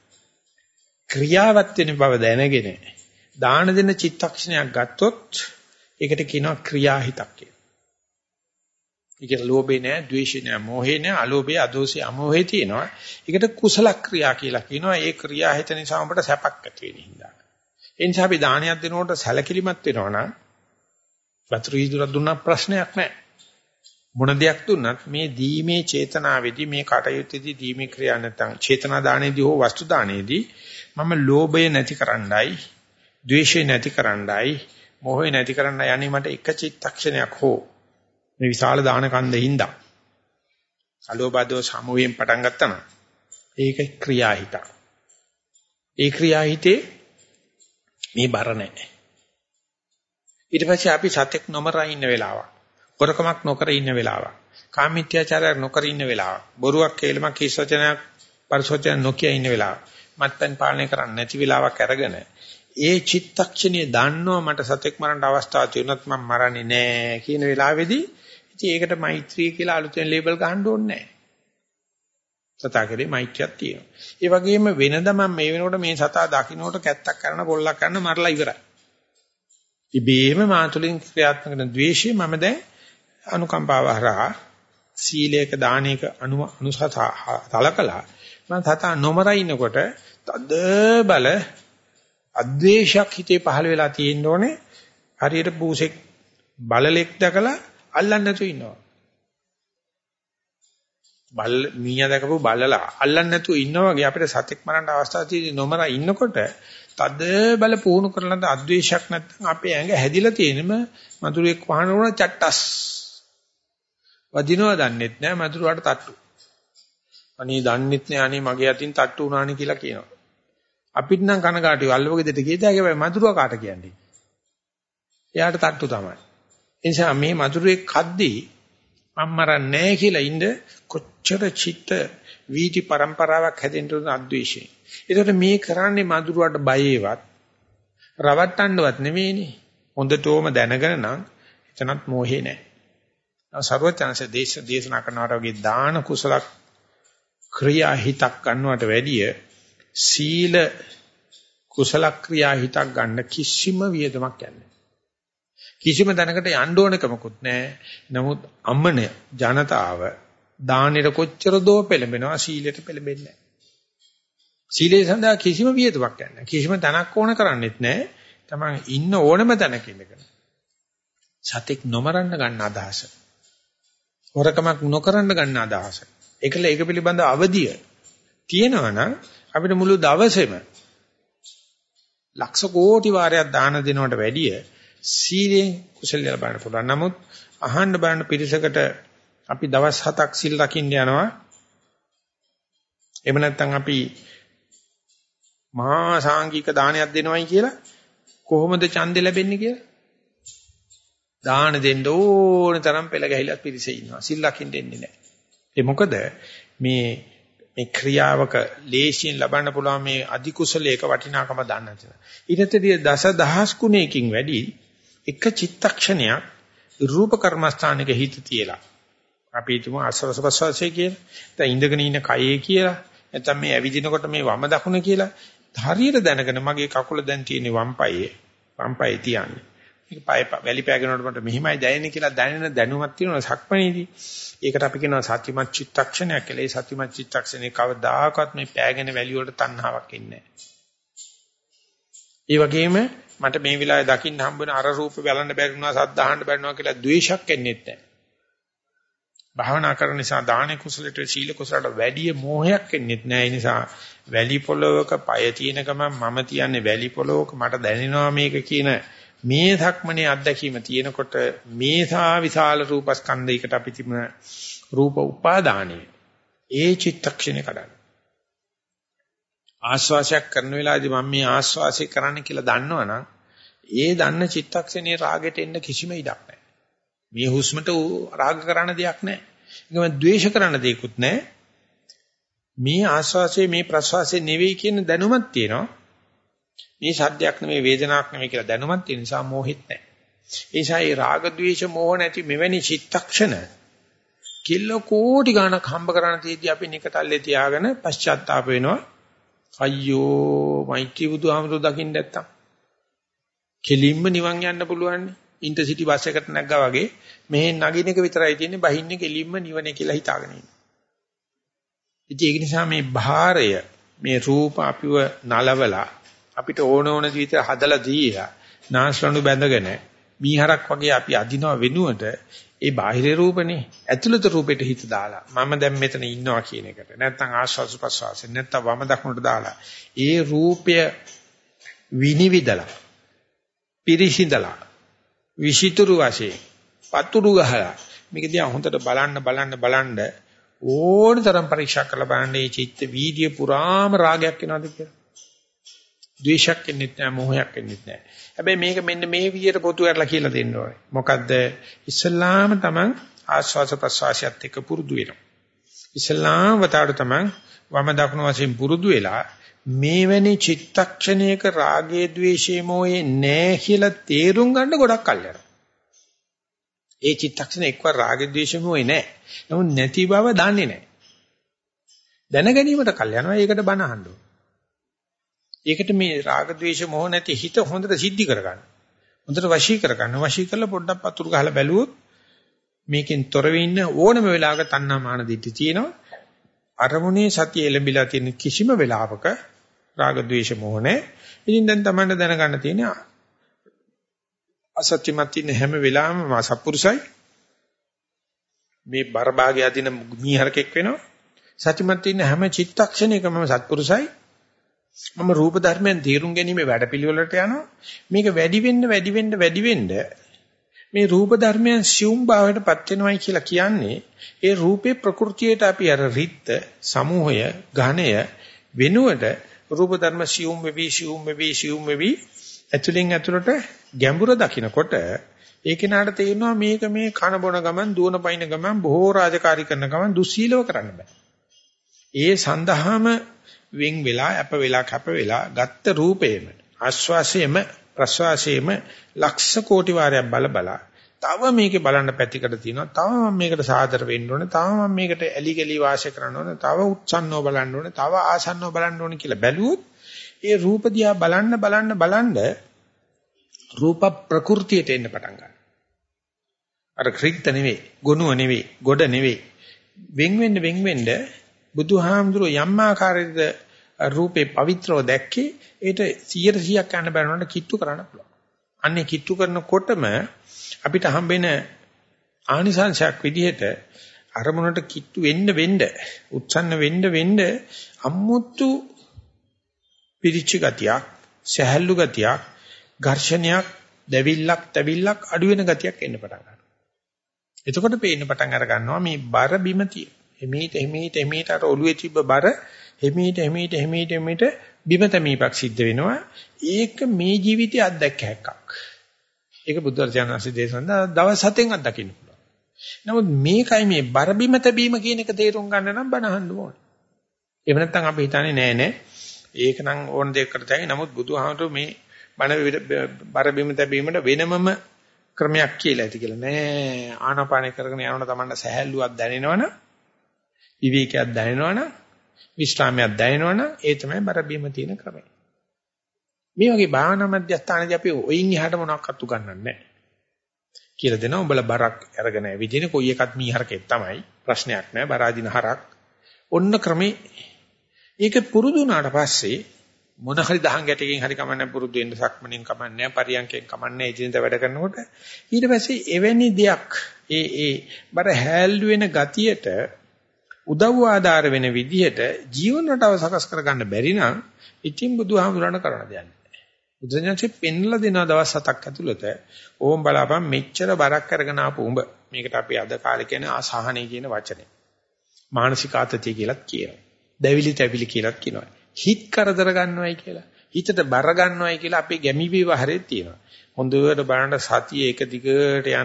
ක්‍රියාවත් වෙන බව දැනගෙන දාන දෙන චිත්තක්ෂණයක් ගත්තොත් ඒකට කියනවා ක්‍රියාහිතක් කියලා. ඒකට ලෝභේ නෑ, ද්වේෂේ නෑ, මෝහේ නෑ, අලෝභේ, අදෝසේ, අමෝහේ තියෙනවා. ඒකට කුසල ක්‍රියා කියලා කියනවා. ඒ ක්‍රියාහිත නිසා අපට සැපක් ඇති වෙන හින්දා. ඒ නිසා අපි දානයක් දෙනකොට සැලකිලිමත් වෙනවා නම් වතුරු ඉදුරක් දුන්නා ප්‍රශ්නයක් නෑ. මොන දෙයක් දුන්නත් මේ දීමේ චේතනාවේදී මේ කටයුත්තේදී දීමේ ක්‍රියා නැත්නම් චේතනා දානයේදී හෝ වස්තු දානයේදී මම ලෝභය නැති කරන්නයි, ද්වේෂය නැති කරන්නයි, මොහය නැති කරන්නයි යන්නේ මට එක චිත්තක්ෂණයක් හෝ මේ විශාල දාන කන්දෙහිඳ අලෝභදෝ සමෝයෙන් පටන් ගත්තා නම් ඒක ක්‍රියාහිත. ඒ ක්‍රියාහිතේ මේ බර නැහැ. ඊට පස්සේ අපි සත්‍යක් නොමර ඉන්න වෙලාවක්, වරකමක් නොකර ඉන්න වෙලාවක්, කාමීත්‍යාචාරයක් නොකර ඉන්න වෙලාවක්, බොරුවක් කේලමක් කිස්වචනයක් පරිසෝචන නොකිය ඉන්න වෙලාවක්, මත්පැන් පාලනය කරන්නේ නැති වෙලාවක් අරගෙන ඒ චිත්තක්ෂණිය දන්නවා මට සත්‍යක් මරන්න අවස්ථාවක් තියෙනත් මම මරන්නේ නැහැ කියන වෙලාවේදී ඉතින් ඒකට මෛත්‍රිය කියලා අලුතෙන් ලේබල් ගන්න ඕනේ නැහැ. සතාකරේ මෛත්‍රියක් තියෙනවා. ඒ වගේම වෙනද මම මේ වෙනකොට මේ සතා දකින්නකොට කැත්තක් කරන පොල්ලක් කරන මරලා ඉවරයි. ඉබේම මාතුලින් ක්‍රියාත්මක කරන ද්වේෂය මම දැන් අනුකම්පාව හරහා සීලයක දානයක අනු අනුසත තලකලා මම සතා නොමර ඉන්නකොට තද බල අද්වේෂයක් හිතේ පහළ වෙලා තියෙන්න ඕනේ. හරියට පූසෙක් බලලෙක් දැකලා අල්ලන්න නැතුව ඉන්නවා. බල් මීයා දැකපු බලලා අල්ලන්න නැතුව ඉන්නවා වගේ අපිට සතෙක් මරන්න අවස්ථාවක් තියෙදි නොමර ඉන්නකොට තද බල පුහුණු කරලා අද්වේෂයක් නැත්නම් අපේ ඇඟ හැදිලා තියෙනම මధుරෙක් වහන උන චට්ටස් වදිනවා දන්නෙත් නෑ මధుරවට තට්ටු. අනේ දන්නෙත් නෑ අනේ මගේ අතින් තට්ටු වුණානේ කියලා කියනවා. අපිට නම් කනගාටුයි අල්ලවගේ දෙට කීයද හැබැයි මధుරව කාට කියන්නේ. එයාට තට්ටු තමයි. ඒ නිසා මේ මధుරෙක් කද්දී අම්මරන්නේ නැහැ කියලා ඉන්න කොච්චර චිත්ත වීති પરම්පරාවක් හැදෙන්න උන අද්වේෂයෙන්. ඒකට මේ කරන්නේ මధుරවට බයේවත් රවට්ටන්නවත් නෙවෙයිනේ. හොඳටම දැනගෙන නම් එතනත් මෝහේ නැහැ. සර්වඥාන්සේ දේශ දේශනා කරනවට වගේ දාන කුසල ක්‍රියා හිතක් ගන්නවට වැඩිය සීල කුසල ක්‍රියා හිතක් ගන්න කිසිම වියදමක් යන්නේ. කිසිම දැනකට යන්න ඕනකමකුත් නැහැ. නමුත් අම්මනේ ජනතාව දානෙට කොච්චර දෝ පෙළඹෙනවා සීලයට පෙළඹෙන්නේ නැහැ. සීලේ සඳහා කිසිම වියදමක් නැහැ. කිසිම තනක් ඕන කරන්නේත් නැහැ. තමන් ඉන්න ඕනම තැනක ඉඳගෙන. සතෙක් නොමරන්න ගන්න අදහස. හොරකමක් නොකරන්න ගන්න අදහස. ඒකල ඒක පිළිබඳ අවදිය තියෙනවා නම් අපිට මුළු දවසේම ලක්ෂ කෝටි වාරයක් දාන දෙනවට වැඩිය සීලෙන් කුසල ලබන්න පුළුවන්. නමුත් අහන්න බලන්න පිරිසකට අපි දවස් හතක් සිල් රකින්න යනවා. එහෙම නැත්නම් අපි මහා සාංගික දානයක් දෙනවයි කියලා කොහොමද ඡන්දෙ ලැබෙන්නේ කියලා? දාන දෙන්න ඕන තරම් පෙළ ගැහිලා පිරිසේ ඉන්නවා. සිල් රකින්න දෙන්නේ නැහැ. ඒ මොකද මේ මේ ක්‍රියාවක ලේසියෙන් ලබන්න පුළුවන් මේ අධි කුසලයක වටිනාකම දන්නේ නැහැ. ඊටතදී දස දහස් ගුණයකින් වැඩි එක චිත්තක්ෂණයක් රූප කර්මස්ථානයක හිත තියලා අපි හිතමු ආස්වාස ප්‍රසවාසය කියලා. දැන් ඉඳගෙන ඉන්න කයේ කියලා. නැත්නම් මේ ඇවිදිනකොට මේ වම දකුණ කියලා. හරියට දැනගෙන මගේ කකුල දැන් තියෙන්නේ වම් පායේ. වම් පායේ තියන්නේ. මේක පාය වැලි පෑගෙනකොට මට මෙහිමයි දැනෙන්නේ කියලා දැනෙන දැනුමක් තියෙනවා සක්මණේදී. ඒකට අපි කියනවා සතිමත් චිත්තක්ෂණයක් කියලා. ඒ සතිමත් චිත්තක්ෂණේ කවදාකවත් මේ පෑගෙන වැලි වලට තණ්හාවක් එන්නේ නැහැ. ඒ වගේම මට මේ වෙලාවේ දකින්න හම්බ වෙන අර රූප බලන්න බැරි වුණා, සද්ද අහන්න බැරි වුණා කියලා ද්වේෂයක් එන්නේ නැහැ. භාවනා කරන නිසා දාන කුසලයට සීල කුසලයට වැඩි මෝහයක් එන්නේ නැහැ. ඒ නිසා වැලි පොළොවක පය තියෙන ගමන් මම තියන්නේ වැලි පොළොවක මට දැනෙනවා මේක කියන මේ ධක්මනේ අත්දැකීම තියෙනකොට මේසා විශාල රූපස්කන්ධයකට අපි තිබුණ රූප උපාදානයේ ඒ චිත්තක්ෂණේ කඩන ආස්වාසයක් කරන වෙලාවේදී මම මේ ආස්වාසය කරන්න කියලා දන්නවනම් ඒ දන්න චිත්තක්ෂණේ රාගෙට එන්න කිසිම ඉඩක් නැහැ. මේ හුස්මට රාග කරන දෙයක් නැහැ. ඒකම ද්වේෂ කරන දෙයක්වත් නැහැ. මේ ආස්වාසයේ මේ ප්‍රස්වාසයේ නෙවෙයි කියන දැනුමක් තියෙනවා. මේ සද්දයක් නෙවෙයි වේදනාවක් නෙවෙයි කියලා දැනුමක් තියෙන නිසා මොහිත නැහැ. ඒ නිසා මේ රාග ද්වේෂ මොහ නැති මෙවැනි චිත්තක්ෂණ කිල්ල කෝටි ගණක් හම්බ කරන තේදී අපි නිකතල්ලේ තියාගෙන පශ්චාත්තාප වෙනවා. අයියෝ මෛත්‍රී බුදුහාමුදුරුවෝ දකින්න නැත්තම් කෙලින්ම නිවන් යන්න පුළුවන් නේ. ඉන්ටර්සිටි බස් එකකට නැග්ගා වගේ මෙහෙන් නගින එක විතරයි තියෙන්නේ, බහින්නේ කෙලින්ම නිවනේ කියලා හිතාගෙන ඉන්න. ඉතින් ඒක නිසා මේ භාරය මේ රූප අපිව නලවලා අපිට ඕන ඕන විදිහට හදලා දීලා නාස්රණු බැඳගෙන මීහරක් වගේ අපි අදිනව වෙනුවට ඒ බාහිර රූපනේ ඇතුළත රූපෙට හිත දාලා මම දැන් මෙතන ඉන්නවා කියන එකට නැත්නම් ආස්වාද ප්‍රසවාසය නැත්නම් වම දකුණට දාලා ඒ රූපය විනිවිදලා පිරිසිදලා විෂිතුරු වශයෙන් පතුරු ගහලා මේක දිහා හොඳට බලන්න බලන්න බලන්න ඕන තරම් පරීක්ෂා කරලා බලන්න මේ චිත්ත වීදිය පුරාම රාගයක් එනවාද කියලා. ද්වේෂයක් එන්නෙත් නැහැ, මොහයක් එන්නෙත් නැහැ. හැබැයි මේක මෙන්න මේ විදියට පොතු කරලා කියලා දෙන්න ඕනේ. මොකද්ද? ඉස්ලාම තමන් ආස්වාස ප්‍රසවාසයත් එක්ක පුරුදු වෙනවා. ඉස්ලාම වතාවට තමන් වම දකුණු වශයෙන් පුරුදු වෙලා මේවැනි චිත්තක්ෂණයක රාගයේ ද්වේෂයේ මොහේ නැහැ කියලා තේරුම් ගන්න ගොඩක් කල් යනවා. ඒ චිත්තක්ෂණ එක්වර රාග ද්වේෂ මොහේ නැහැ. නමුත් නැති බව දන්නේ නැහැ. දැන ගැනීමට කල් යනවා. ඒකට බණ අහන්න ඕනේ. ඒකට මේ රාග ද්වේෂ මොහ නැති හිත හොඳට සිද්ධි කරගන්න. හොඳට වශී කරගන්න. වශී කරලා පොඩ්ඩක් පතුරු ගහලා බැලුවොත් මේකෙන් තොර වෙන්න ඕනම වෙලාවක තණ්හා මාන දිටි තියෙනවා. අරමුණේ සතිය එළඹිලා තියෙන කිසිම වෙලාවක රාග ද්වේෂ මොහ නැහැ. ඉතින් දැන් තමයි දැනගන්න තියෙන්නේ අසත්‍යමත් ඉන්න හැම වෙලාවෙම මා සත්පුරුසයි මේ බරභාගය අදින මීහරකෙක් වෙනවා. සත්‍යමත් ඉන්න හැම චිත්තක්ෂණයකම සත්පුරුසයි මම රූප ධර්මයන් තේරුම් ගැනීමේ වැඩපිළිවෙලට යනවා. මේක වැඩි වෙන්න වැඩි වෙන්න වැඩි වෙන්න මේ රූප ධර්මයන් සියුම් භාවයටපත් වෙනවයි කියලා කියන්නේ ඒ රූපේ ප්‍රകൃතියට අපි අර රිත්ත සමූහය ඝණය වෙනුවට රූප ධර්ම සියුම් වෙවි සියුම් වෙවි සියුම් වෙවි ඇතුලෙන් ඇතුලට ගැඹුර දකින්නකොට ඒ කෙනාට තේරෙනවා මේක මේ කන බොන ගමන් දුවන පයින් ගමන් බොහෝ රාජකාරී කරන ගමන් දුස්සීලව කරන්න බෑ. ඒ සඳහාම වෙන් වෙලා අප වෙලා කැප වෙලා ගත්ත රූපේම ආස්වාසයේම ප්‍රස්වාසයේම ලක්ෂ කෝටි වාරයක් බල බලා තව මේකේ බලන්න පැතිකඩ තියෙනවා. තව මම මේකට සාදර වෙන්න ඕනේ. තව මම මේකට ඇලි ගලි වාසය කරන්න ඕනේ. තව උත්සන්නව බලන්න ඕනේ. තව ආසන්නව බලන්න ඕනේ කියලා බැලුවොත් ඒ රූප දිහා බලන්න බලන්න බලන්න රූප ප්‍රകൃතියට එන්න පටන් ගන්නවා. අර ක්‍රික්ත නෙවෙයි, ගොනුව නෙවෙයි, ගොඩ නෙවෙයි. වෙන් වෙන්න වෙන් වෙන්න බුදුහාමුදුරුවෝ යම් ආකාරයකට රූපේ පවිත්‍රව දැක්කේ ඒට සියයට සියයක් යන බැලනොට කිට්ටු කරන්න පුළුවන්. අන්නේ කිට්ටු කරනකොටම අපිට හම්බෙන ආනිසංශයක් විදිහට අරමුණට කිට්ටු වෙන්න වෙන්න උත්සන්න වෙන්න වෙන්න අමුතු පිරිච්ච ගතියක්, සහැල්ලු ගතියක්, ඝර්ෂණයක්, දැවිල්ලක්, තැවිල්ලක් අඩු වෙන ගතියක් එන්න පටන් ගන්නවා. එතකොට පේන්න පටන් අර ගන්නවා මේ බර බිම තියෙන. එමෙහිට එමෙහිට එමෙහිට අර ඔළුවේ තිබ්බ බර එමෙහිට එමෙහිට එමෙහිට එමෙහිට බිම තැමීමක් සිද්ධ වෙනවා. ඒක මේ ජීවිතයේ අත්දැක හැක්කක්. ඒක බුද්ධර්ජනන්සේ දේශනා දවස් හතෙන් අත්දකින්න පුළුවන්. නමුත් මේකයි මේ බර බිම තැබීම කියන එක තේරුම් ගන්න නම් බණ අහන්න ඕනේ. එහෙම නැත්නම් අපි හිතන්නේ නෑ නෑ. ඒක නම් ඕන දෙයක් කරතයි. නමුත් බුදුහාමතුරු මේ බණ බර බිම තැබීමට වෙනමම ක්‍රමයක් කියලා ඇති කියලා නෑ. ආනාපානය කරගෙන යනකොට තමන්න සහැල්ලුවක් දැනෙනවනම් විවේකයක් දැනෙනවනම් විශ්‍රාමයක් දැනෙනවනම් ඒ තමයි බර බිම තියෙන ක්‍රමය. මේ වගේ භාවනා මධ්‍යස්ථානදී අපි ඔයින් එහාට මොනවක්වත් උගන්වන්නේ නැහැ. කියලා දෙනවා උඹලා බරක් අරගෙන ඇවිදින කොයි එකත් මීහරකෙක් තමයි. ප්‍රශ්නයක් නැහැ. බර අදින හරක්. ඔන්න ක්‍රමේ ඒක පුරුදු වුණාට පස්සේ මොන හරි දහං ගැටකින් හරි කමන්නේ පුරුදු වෙන්න සක්මණෙන් කමන්නේ පරියන්කෙන් කමන්නේ ඉදින්ද වැඩ කරනකොට ඊට පස්සේ එවැනි දෙයක් ඒ ඒ බර හැල්ලු වෙන ගතියට උදව් ආධාර වෙන විදිහට ජීවන රටාව සකස් කරගන්න බැරි නම් ඉතින් බුදුහාමුදුරණ කරන්න දෙන්නේ. බුදුසසුනේ පෙන්ලා දෙන දවස් හතක් ඇතුළත ඕම් බලාපන් මෙච්චර බරක් අරගෙන ආපු උඹ මේකට අපි අද කාලේ කියන අසහනයි කියන වචනේ. මානසික ආතතිය කියලාත් කියනවා. දැවිලි තැවිලි කියලාත් කියනවා. හිත කරදර ගන්නවයි කියලා. හිතට බර ගන්නවයි කියලා අපේ ගැමි විවහරේ තියෙනවා. හොඳට බලන්න සතිය එක දිගට යන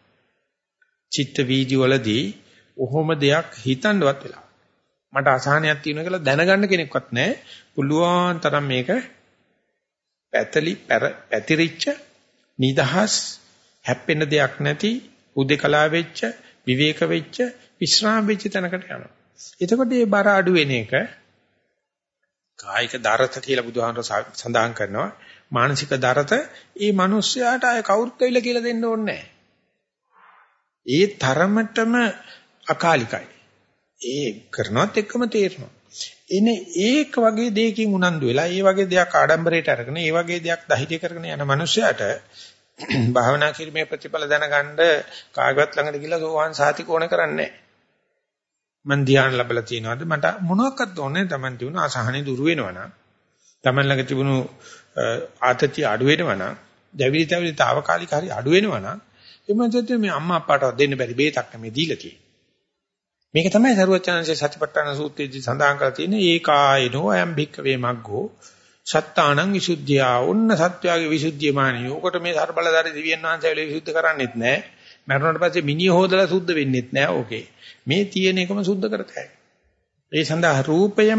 චිත්ත වීදි වලදී ඔහොම දෙයක් හිතන්නවත් වෙලා. මට අසහනයක් තියෙනවා කියලා දැනගන්න කෙනෙක්වත් නැහැ. පුළුවන් තරම් මේක පැතලි පැතිරිච්ච නිදහස් හැප්පෙන දෙයක් නැති උදේකලා වෙච්ච විවේක වෙච්ච විශ්‍රාම වෙච්ච තැනකට යනවා. එතකොට මේ බර අඩු වෙන එක කායික දරත කියලා බුදුහාමර සඳහන් කරනවා. මානසික දරත ඒ මිනිස්යාට ආය කවුරුත් වෙයිලා කියලා දෙන්න ඕනේ නැහැ. ඒ තරමටම අකාලිකයි. ඒ කරනවත් එක්කම තේරෙනවා. එනේ ඒක වගේ දෙයකින් උනන්දු වෙලා ඒ වගේ දෙයක් ආඩම්බරයට අරගෙන ඒ වගේ දෙයක් දහිතේ කරගෙන යන මිනිසයාට භාවනා කිරීමේ ප්‍රතිඵල දැනගන්න කාගවත් ළඟට ගිහලා සෝවාන් සාතික ඕන කරන්නේ නැහැ. මන් ධ්‍යාන ලැබලා තියනවාද මට මොනවාක්වත් ඕනේ නැහැ. Taman තිබුණ අසහනෙ දුරු වෙනවනම් Taman ළඟ තිබුණු ආතතිය අඩු වෙනවනම් දැවිලි තැවිලි తాවකාලික හරි අඩු වෙනවනම් එමන්ට මේ අම්මා අප්පාටවත් දෙන්න බැරි බේතක් මේ දීලා තියෙන්නේ. මේක තමයි සරුවචනන්සේ සතිපට්ඨාන සූත්‍රයේදී සඳහන් කරලා තියෙන්නේ ඒකායනෝ අයම් භික්ඛවේ මග්ගෝ සත්තානං විසුද්ධියා. ඔන්න සත්‍යයේ විසුද්ධිය මානිය. ඔකට මේ සර්බලදාරි දිව්‍යන් වහන්සේලා විසුද්ධ කරන්නේත් නැහැ. මරණයට පස්සේ මිනිහ හොදලා සුද්ධ වෙන්නෙත් නැහැ. ඕකේ. මේ තියෙන එකම සුද්ධ කරතයි. ඒ සඳහා රූපයම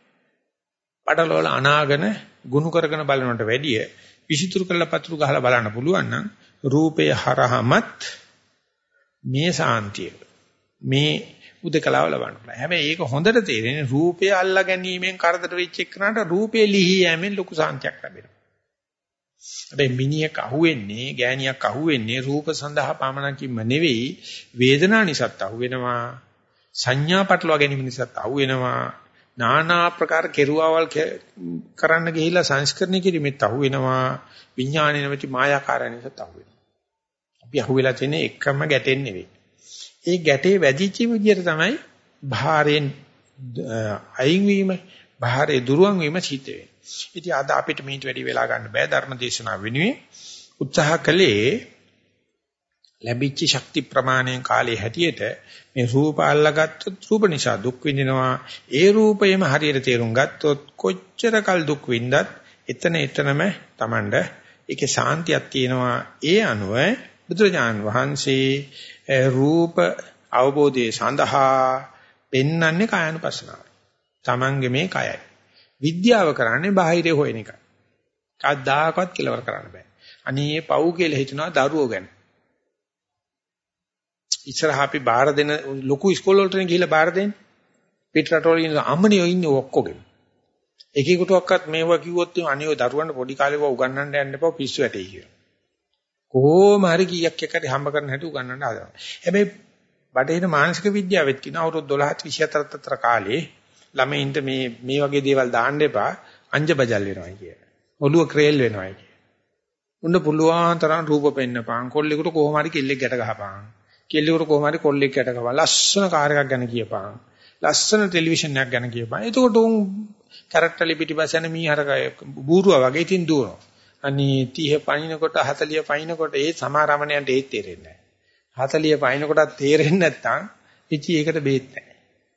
පඩලවල අනාගෙන ගුණ කරගෙන බලනවට වැඩිය විසිතුරු කරලා පතුරු ගහලා බලන්න පුළුවන් නම් රූපය හරහමත් මේ සාන්තිය මේ උදකලාව ලබන්න පුළුවන්. හැබැයි ඒක හොඳට තේරෙන්නේ රූපය අල්ලා ගැනීමෙන් කරදර වෙච්ච එකනට රූපේ ලිහි යෑමෙන් ලොකු සාන්තියක් ලැබෙනවා. හැබැයි මිනිහෙක් අහුවෙන්නේ, ගෑණියක් අහුවෙන්නේ රූප සඳහා පමණකින්ම නෙවෙයි වේදනා නිසාත් අහුවෙනවා, සංඥා පටලවා ගැනීම නිසාත් අහුවෙනවා, নানা ආකාර කෙරුවාවල් කරන්න ගිහිලා සංස්කරණය කිරීමෙත් අහුවෙනවා, විඥානයේ නැති මායාකාරය නිසාත් අහුවෙනවා. අපි අහුවෙලා තියෙන එකම ගැටෙන් නෙවෙයි. ඒ ගැටේ වැදිච්ච විදිහට තමයි භාරයෙන් අයින් වීම, භාරේ දුරුවන් වීම සිද්ධ වෙන්නේ. ඉතින් අද අපිට මේට වැඩි වෙලා ගන්න බෑ ධර්ම දේශනාව වෙනුවෙන් උත්සාහ කළේ ලැබිච්ච ශක්ති ප්‍රමාණයෙන් කාලේ හැටියට මේ රූප අල්ලගත්තොත් රූප නිසා දුක් විඳිනවා. ඒ රූපයම හරියට තේරුම් ගත්තොත් කොච්චර කල් දුක් විඳත් එතන එතනම Tamanda ඒකේ සාන්තියක් තියෙනවා. ඒ අනුව බුදුරජාන් වහන්සේ රූප අවබෝධයේ සඳහා පෙන්වන්නේ කායानुපස්සනාව. Tamange මේ කයයි. විද්‍යාව කරන්නේ බාහිරේ හොයන එක. කවදාකවත් කෙලවර කරන්න බෑ. අනේ පව් කියලා හිතනවා දරුවෝ ගැන. ඉස්සරහා අපි බාර දෙන ලොකු ඉස්කෝල වලට ගිහිල්ලා බාර දෙන්නේ. පිට රටවල ඉන්න අම්මනියෝ ඉන්නේ ඔක්කොගෙම. එකෙකුටවත් මේවා කිව්වොත් අනේ ඔය දරුවන්ට පොඩි කාලේ වා උගන්වන්න යන්න එපා පිස්සු වැටේ කියලා. කොහොම හරි කීයක් එකට හම්බ කරන්න හැටි උගන්වන්න හදනවා. හැබැයි බටහිර මානසික විද්‍යාවෙත් කියන අවුරුදු දොළහ විසිහතර අතර කාලේ ළමයින්ට මේ මේ වගේ දේවල් දාන්න එපා අංජ බජල් වෙනවා කිය. ඔළුව ක්‍රේල් වෙනවා කිය. උන්න පුළුවන් තරම් රූප පෙන්නපන් කොල්ලෙකුට කොහොම හරි කෙල්ලෙක් ගැට ගහපන්. කෙල්ලෙකුට කොහොම හරි කොල්ලෙක් ගැට ගහපන්. ලස්සන කාර් එකක් ගැන කියපන්. ලස්සන ටෙලිවිෂන් එකක් ගැන කියපන්. එතකොට උන් කැරක්ටර්ලි පිටිපස්ස යන මීහරක බූරුවා වගේ තින් දුවනවා. අනේ තිහ පයින්නකොට හතලිය පයින්නකොට ඒ සමාරමණයන්ට ඒත් තේරෙන්නේ නැහැ. හතලිය පයින්නකොටත් තේරෙන්නේ නැත්නම් ඉචි ඒකට බේත් නැහැ.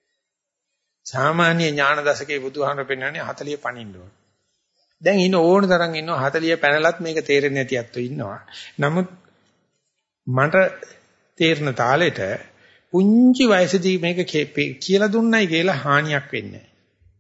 සාමාන්‍ය ඥාන දශකයේ බුදුහාමර පෙන්වන්නේ හතලිය පණින්න ඕන. දැන් ඉන්න ඕන තරම් ඉන්නවා හතලිය පැනලත් මේක තේරෙන්නේ නැති අත්තු ඉන්නවා. නමුත් මට තේරෙන තාලෙට පුංචි වයසදී මේක කියලා දුන්නයි කියලා හානියක් වෙන්නේ නැහැ.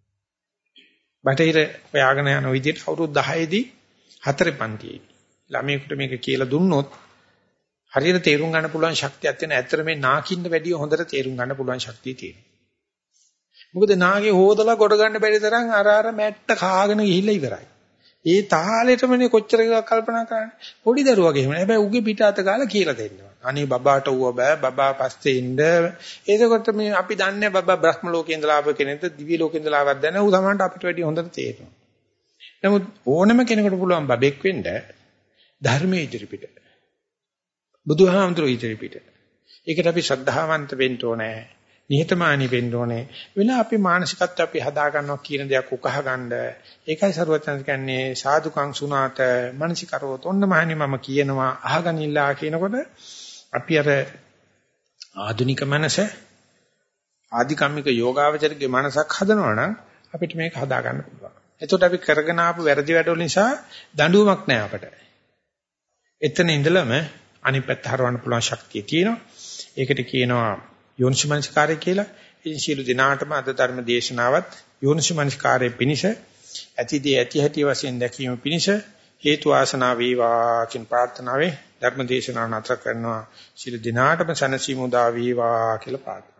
බටහිර හොයාගෙන යන විදිහට අවුරුදු දහය දී හතර පන්තියේදී ළමයෙකුට මේක කියලා දුන්නොත් හරියට තේරුම් ගන්න පුළුවන් ශක්තියක් තියෙන. ඇත්තට මේ නාකින්න වැඩිය හොඳට තේරුම් ගන්න පුළුවන් ශක්තිය තියෙනවා. මොකද නාගේ හොදලා කොට ගන්න බැරි තරම් අර අර මැට්ට කාගෙන ගිහිල්ලා ඉවරයි. ඒ තාලෙටමනේ කොච්චර කල්පනා කරන්නේ. පොඩි දරුවගේ එහෙම. හැබැයි උගේ පිට අත ගාලා කියලා දෙන්නවා. අනේ බබාට ඌව බෑ බබා පස්සේ ඉන්න. ඒකකොට මේ අපි දන්නේ බබා බ්‍රහ්ම ලෝකේ ඉඳලා ආව කෙනෙක්ද දිව්‍ය ලෝකේ ඉඳලා ආවද දැන ඌ සමහරට අපිට වැඩිය හොඳට තේරෙනවා. නමුත් ඕනම කෙනෙකුට පුළුවන් බබෙක් වෙන්න ධර්මයේ ඉදිරිපිට. බුදුහාමුදුරුවෝ ඉදිරිපිට. ඒකට අපි ශ්‍රද්ධාවන්ත වෙන්න ඕනේ. නිහතමානී වෙන්න ඕනේ. වෙලා අපි මානසිකත්වය අපි හදා ගන්නවා කියන දෙයක් උකහා ගන්න. ඒකයි සරුවචන කියන්නේ සාදුකං සුණාත මනසිකරවත. ඔන්න මහණනි මම කියනවා අහගනින්නලා කියනකොට අපි අර ආධුනික මනස ආධිකම්මික යෝගාවචරගේ මනසක් හදනවා නම් අපිට මේක හදා ගන්න පුළුවන්. එතකොට අපි කරගෙන ආපු වැරදි වැඩවල නිසා දඬුවමක් නැහැ අපට. එතන ඉඳලම අනිත් පැත්ත හරවන්න පුළුවන් ශක්තිය තියෙනවා. ඒකට කියනවා යෝනිසමනස්කාරය කියලා. ඉතින් සියලු දිනාටම අද ධර්ම දේශනාවත් යෝනිසමනස්කාරයේ පිනිස ඇතිදී ඇති හැටි වශයෙන් දැකීම පිනිස හේතු ආසනා වේවා කියන ප්‍රාර්ථනාවෙන් ධර්ම දේශනාව නතර කරනවා. සියලු දිනාටම සනසීමු දා වේවා කියලා ප්‍රාර්ථනා